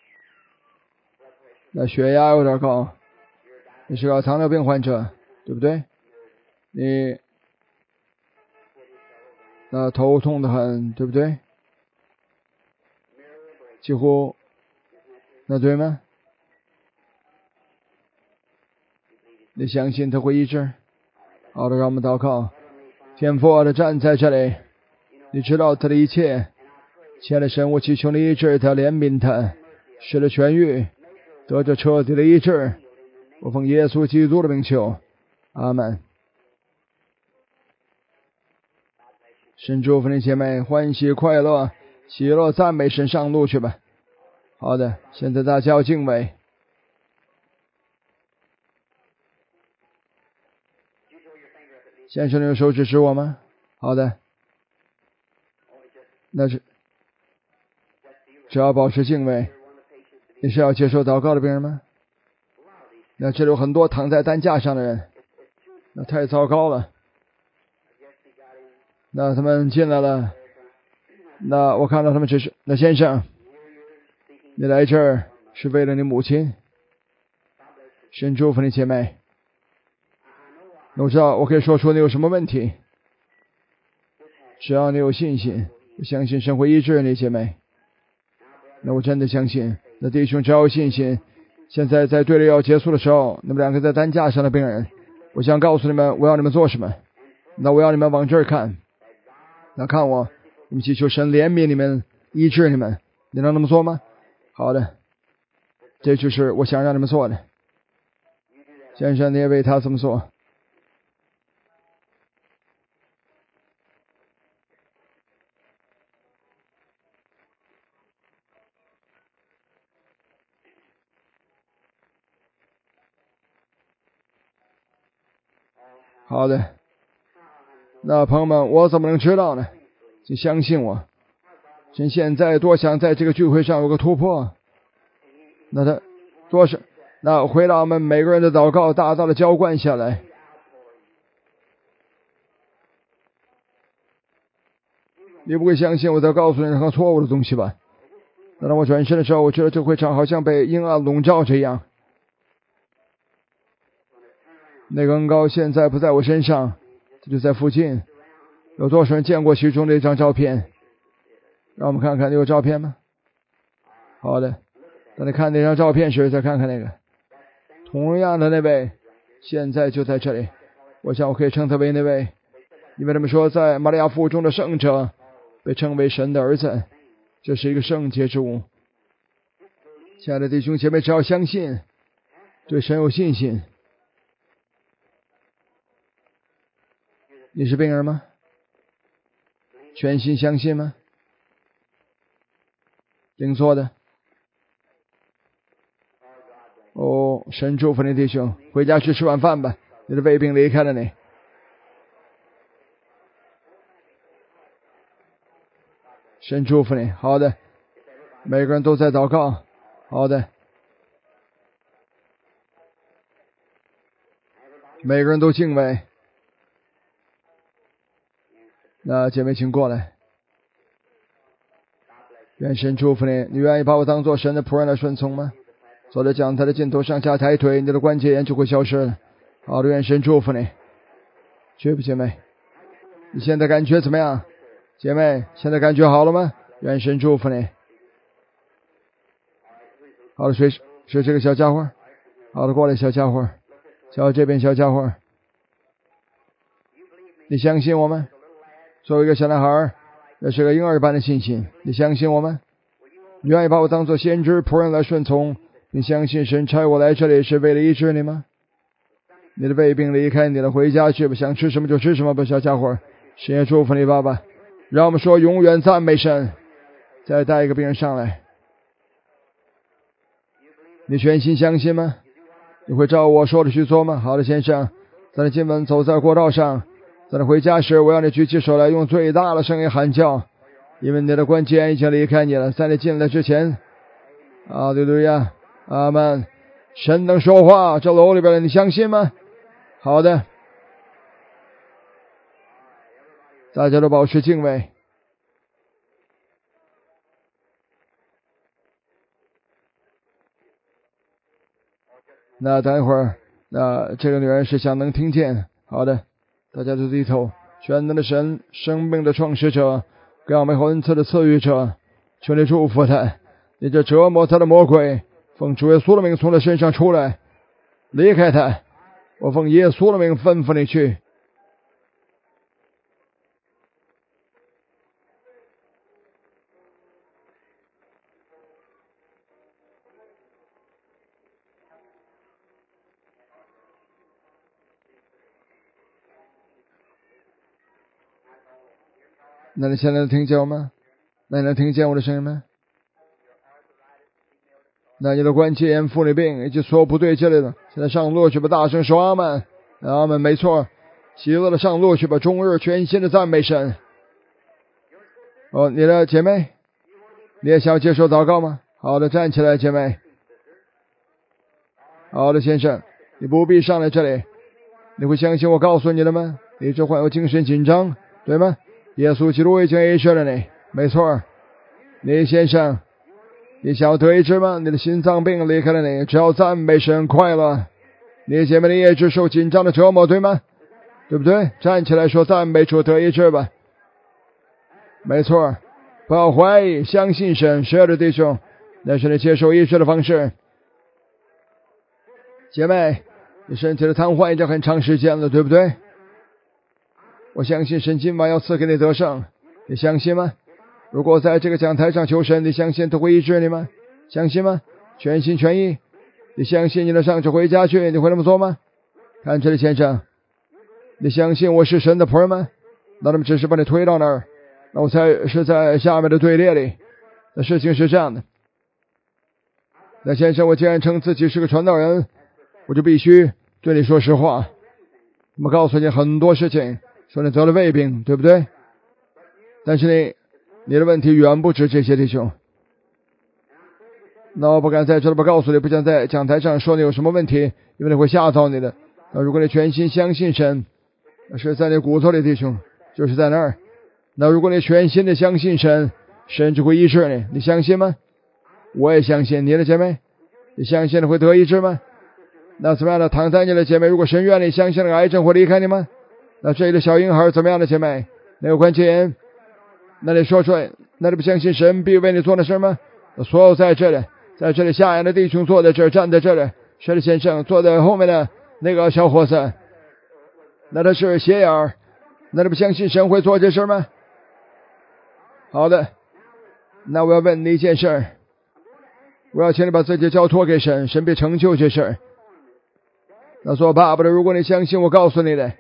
那血压有点高，你是个糖尿病患者，对不对？你那头痛得很，对不对？几乎，那对吗？你相信他会医治？好的，让我们祷告。天父的站在这里，你知道他的一切。亲爱的神，我祈求你医治他，怜悯他，使他痊愈，得着彻底的医治。我奉耶稣基督的名求，阿门。神祝福你姐妹，欢喜快乐，喜乐赞美神，上路去吧。好的，现在大家要敬畏。先生，你用手指指我吗？好的，那是只要保持敬畏。你是要接受祷告的病人吗？那这里有很多躺在担架上的人，那太糟糕了。那他们进来了，那我看到他们只是，那先生，你来这儿是为了你母亲。神祝福你姐妹。那我知道我可以说出你有什么问题，只要你有信心，我相信神会医治你姐妹。那我真的相信，那弟兄只要有信心。现在在队列要结束的时候，你们两个在担架上的病人，我想告诉你们，我要你们做什么？那我要你们往这儿看，那看我，你们祈求神怜悯你们，医治你们。你能那么做吗？好的，这就是我想让你们做的。先生，你也为他这么做。好的，那朋友们，我怎么能知道呢？请相信我，神现在多想在这个聚会上有个突破。那他多是，那回答我们每个人的祷告，大大的浇灌下来。你不会相信我在告诉你任何错误的东西吧？那当我转身的时候，我觉得这会场好像被阴暗笼罩着一样。那个恩膏现在不在我身上，这就在附近。有多少人见过其中的一张照片？让我们看看，你有照片吗？好的，当你看那张照片时，再看看那个同样的那位，现在就在这里。我想我可以称他为那位，因为他们说在玛利亚腹中的圣者被称为神的儿子，这是一个圣洁之物。亲爱的弟兄姐妹，只要相信，对神有信心， 你是病人吗？全心相信吗？灵做的。哦，神祝福你弟兄，回家去吃晚饭吧，你的胃病离开了你。神祝福你，好的，每个人都在祷告，好的，每个人都敬畏。那姐妹请过来，愿神祝福你。你愿意把我当作神的仆人来顺从吗？坐在讲台的尽头上下抬腿，你的关节炎就会消失了。好的，愿神祝福你。去吧，姐妹，你现在感觉怎么样？姐妹，现在感觉好了吗？愿神祝福你。好的，谁是这个小家伙？好的，过来，小家伙，叫这边小家伙。你相信我吗？作为一个小男孩，那是个婴儿般的信心。你相信我吗？你愿意把我当作先知仆人来顺从？你相信神差我来这里是为了医治你吗？你的胃病离开你了，回家去吧，想吃什么就吃什么吧，小家伙。神也祝福你，爸爸。让我们说永远赞美神。再带一个病人上来。你全心相信吗？你会照我说的去做吗？好的，先生。在你进门走在过道上，在你回家时，我要你举起手来，用最大的声音喊叫，因为你的关节已经离开你了。在你进来之前，哈利路亚，阿们。神能说话，这楼里边的你相信吗？好的，大家都保持敬畏。那等一会儿，那这个女人是想能听见。好的，大家都低头。全能的神，生命的创始者，各样美好恩赐的赐予者，求你祝福他。你这折磨他的魔鬼，奉主耶稣的名从他身上出来，离开他。我奉耶稣的名吩咐你去。那你现在能听见我吗？那你能听见我的声音吗？那你的关节炎、妇女病以及所有不对劲的，现在上路去吧，大声说阿们，阿们，没错，喜乐的上路去吧，终日全心的赞美神。哦，你的姐妹，你也想接受祷告吗？好的，站起来，姐妹。好的，先生，你不必上来这里。你会相信我告诉你的吗？你这患有精神紧张，对吗？耶稣基督已经医治了你，没错。你先生，你想要得医治吗？你的心脏病离开了你，只要赞美神快乐。你姐妹你也只受紧张的折磨，对吗？对不对？站起来说赞美主得医治吧。没错，不要怀疑，相信神。是的，弟兄，那是你接受医治的方式。姐妹，你身体的瘫痪已经很长时间了，对不对？我相信神今晚要赐给你得胜，你相信吗？如果在这个讲台上求神，你相信他会医治你吗？相信吗？全心全意，你相信你能上去回家去，你会那么做吗？看这里，先生，你相信我是神的仆人吗？那他们只是把你推到那儿，那我猜是在下面的队列里。那事情是这样的，那先生，我既然称自己是个传道人，我就必须对你说实话。我们告诉你很多事情，说你得了胃病，对不对？但是你你的问题远不止这些，弟兄。那我不敢在这里不告诉你，不想在讲台上说你有什么问题，因为你会吓到你的。那如果你全心相信神，那是在你骨头里，弟兄，就是在那儿。那如果你全心的相信神，神就会医治你，你相信吗？我也相信。你的姐妹，你相信你会得医治吗？那怎么样的？躺在你的姐妹，如果神愿你相信那个癌症会离开你吗？那这里的小婴孩怎么样的姐妹？那有关节炎，那你说出来，那你不相信神必为你做的事吗？所有在这里，在这里下眼的弟兄坐在这儿，站在这里，薛的先生坐在后面的那个小伙子，那他是斜眼儿，那你不相信神会做这事吗？好的，那我要问你一件事，我要请你把自己交托给神，神必成就这事。那做爸爸的，如果你相信我告诉你的，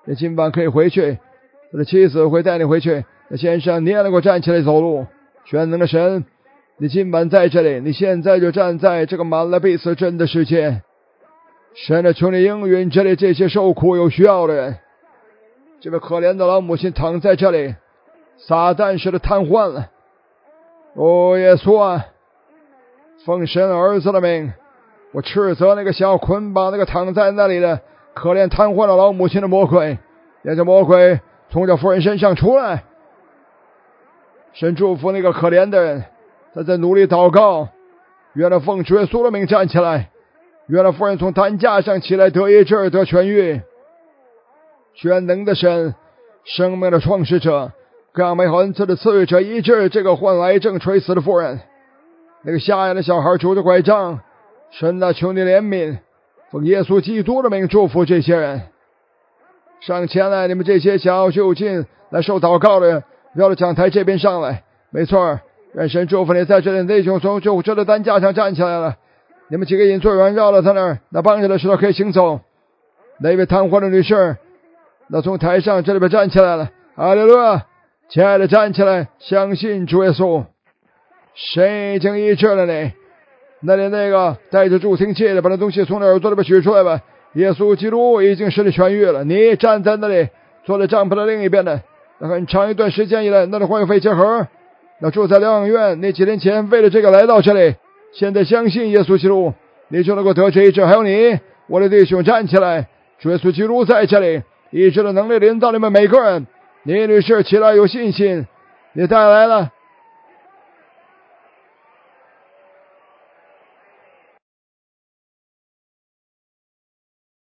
你今晚可以回去，他的妻子会带你回去。那先生，你也能够站起来走路。全能的神，你今晚在这里，你现在就站在这个满了必死症的世界。神啊，求你应允这里这些受苦有需要的人。这位可怜的老母亲躺在这里，撒旦似的瘫痪了。哦，耶稣啊，奉神儿子的名，我斥责那个想要捆绑那个躺在那里的可怜瘫痪的老母亲的魔鬼，让这魔鬼从这妇人身上出来。神祝福那个可怜的人，他在努力祷告，愿他奉主耶稣的名站起来，愿那妇人从担架上起来得医治得痊愈。全能的神，生命的创始者，各样美好恩赐的赐予者，医治这个患癌症垂死的妇人，那个瞎眼的小孩拄着拐杖，神啊，求你怜悯，奉耶稣基督的名祝福这些人。上前来，你们这些想要就近来受祷告的人，绕到讲台这边上来。没错，愿神祝福你，在这里弟兄从救护车的担架上站起来了。你们几个引罪员绕到他那儿，那帮着的时候可以行走。那位瘫痪的女士，那从台上这里边站起来了。哈利路亚！亲爱的，站起来，相信主耶稣，神已经医治了你。那里那个带着助听器的，把那东西从那耳朵里边取出来吧。耶稣基督已经使你痊愈了。你站在那里，坐在帐篷的另一边的，那很长一段时间以来，那里患有肺结核，那住在疗养院，你几年前为了这个来到这里，现在相信耶稣基督，你就能够得这医治。还有你，我的弟兄，站起来，主耶稣基督在这里，医治的能力临到你们每个人。你女士起来有信心，你带来了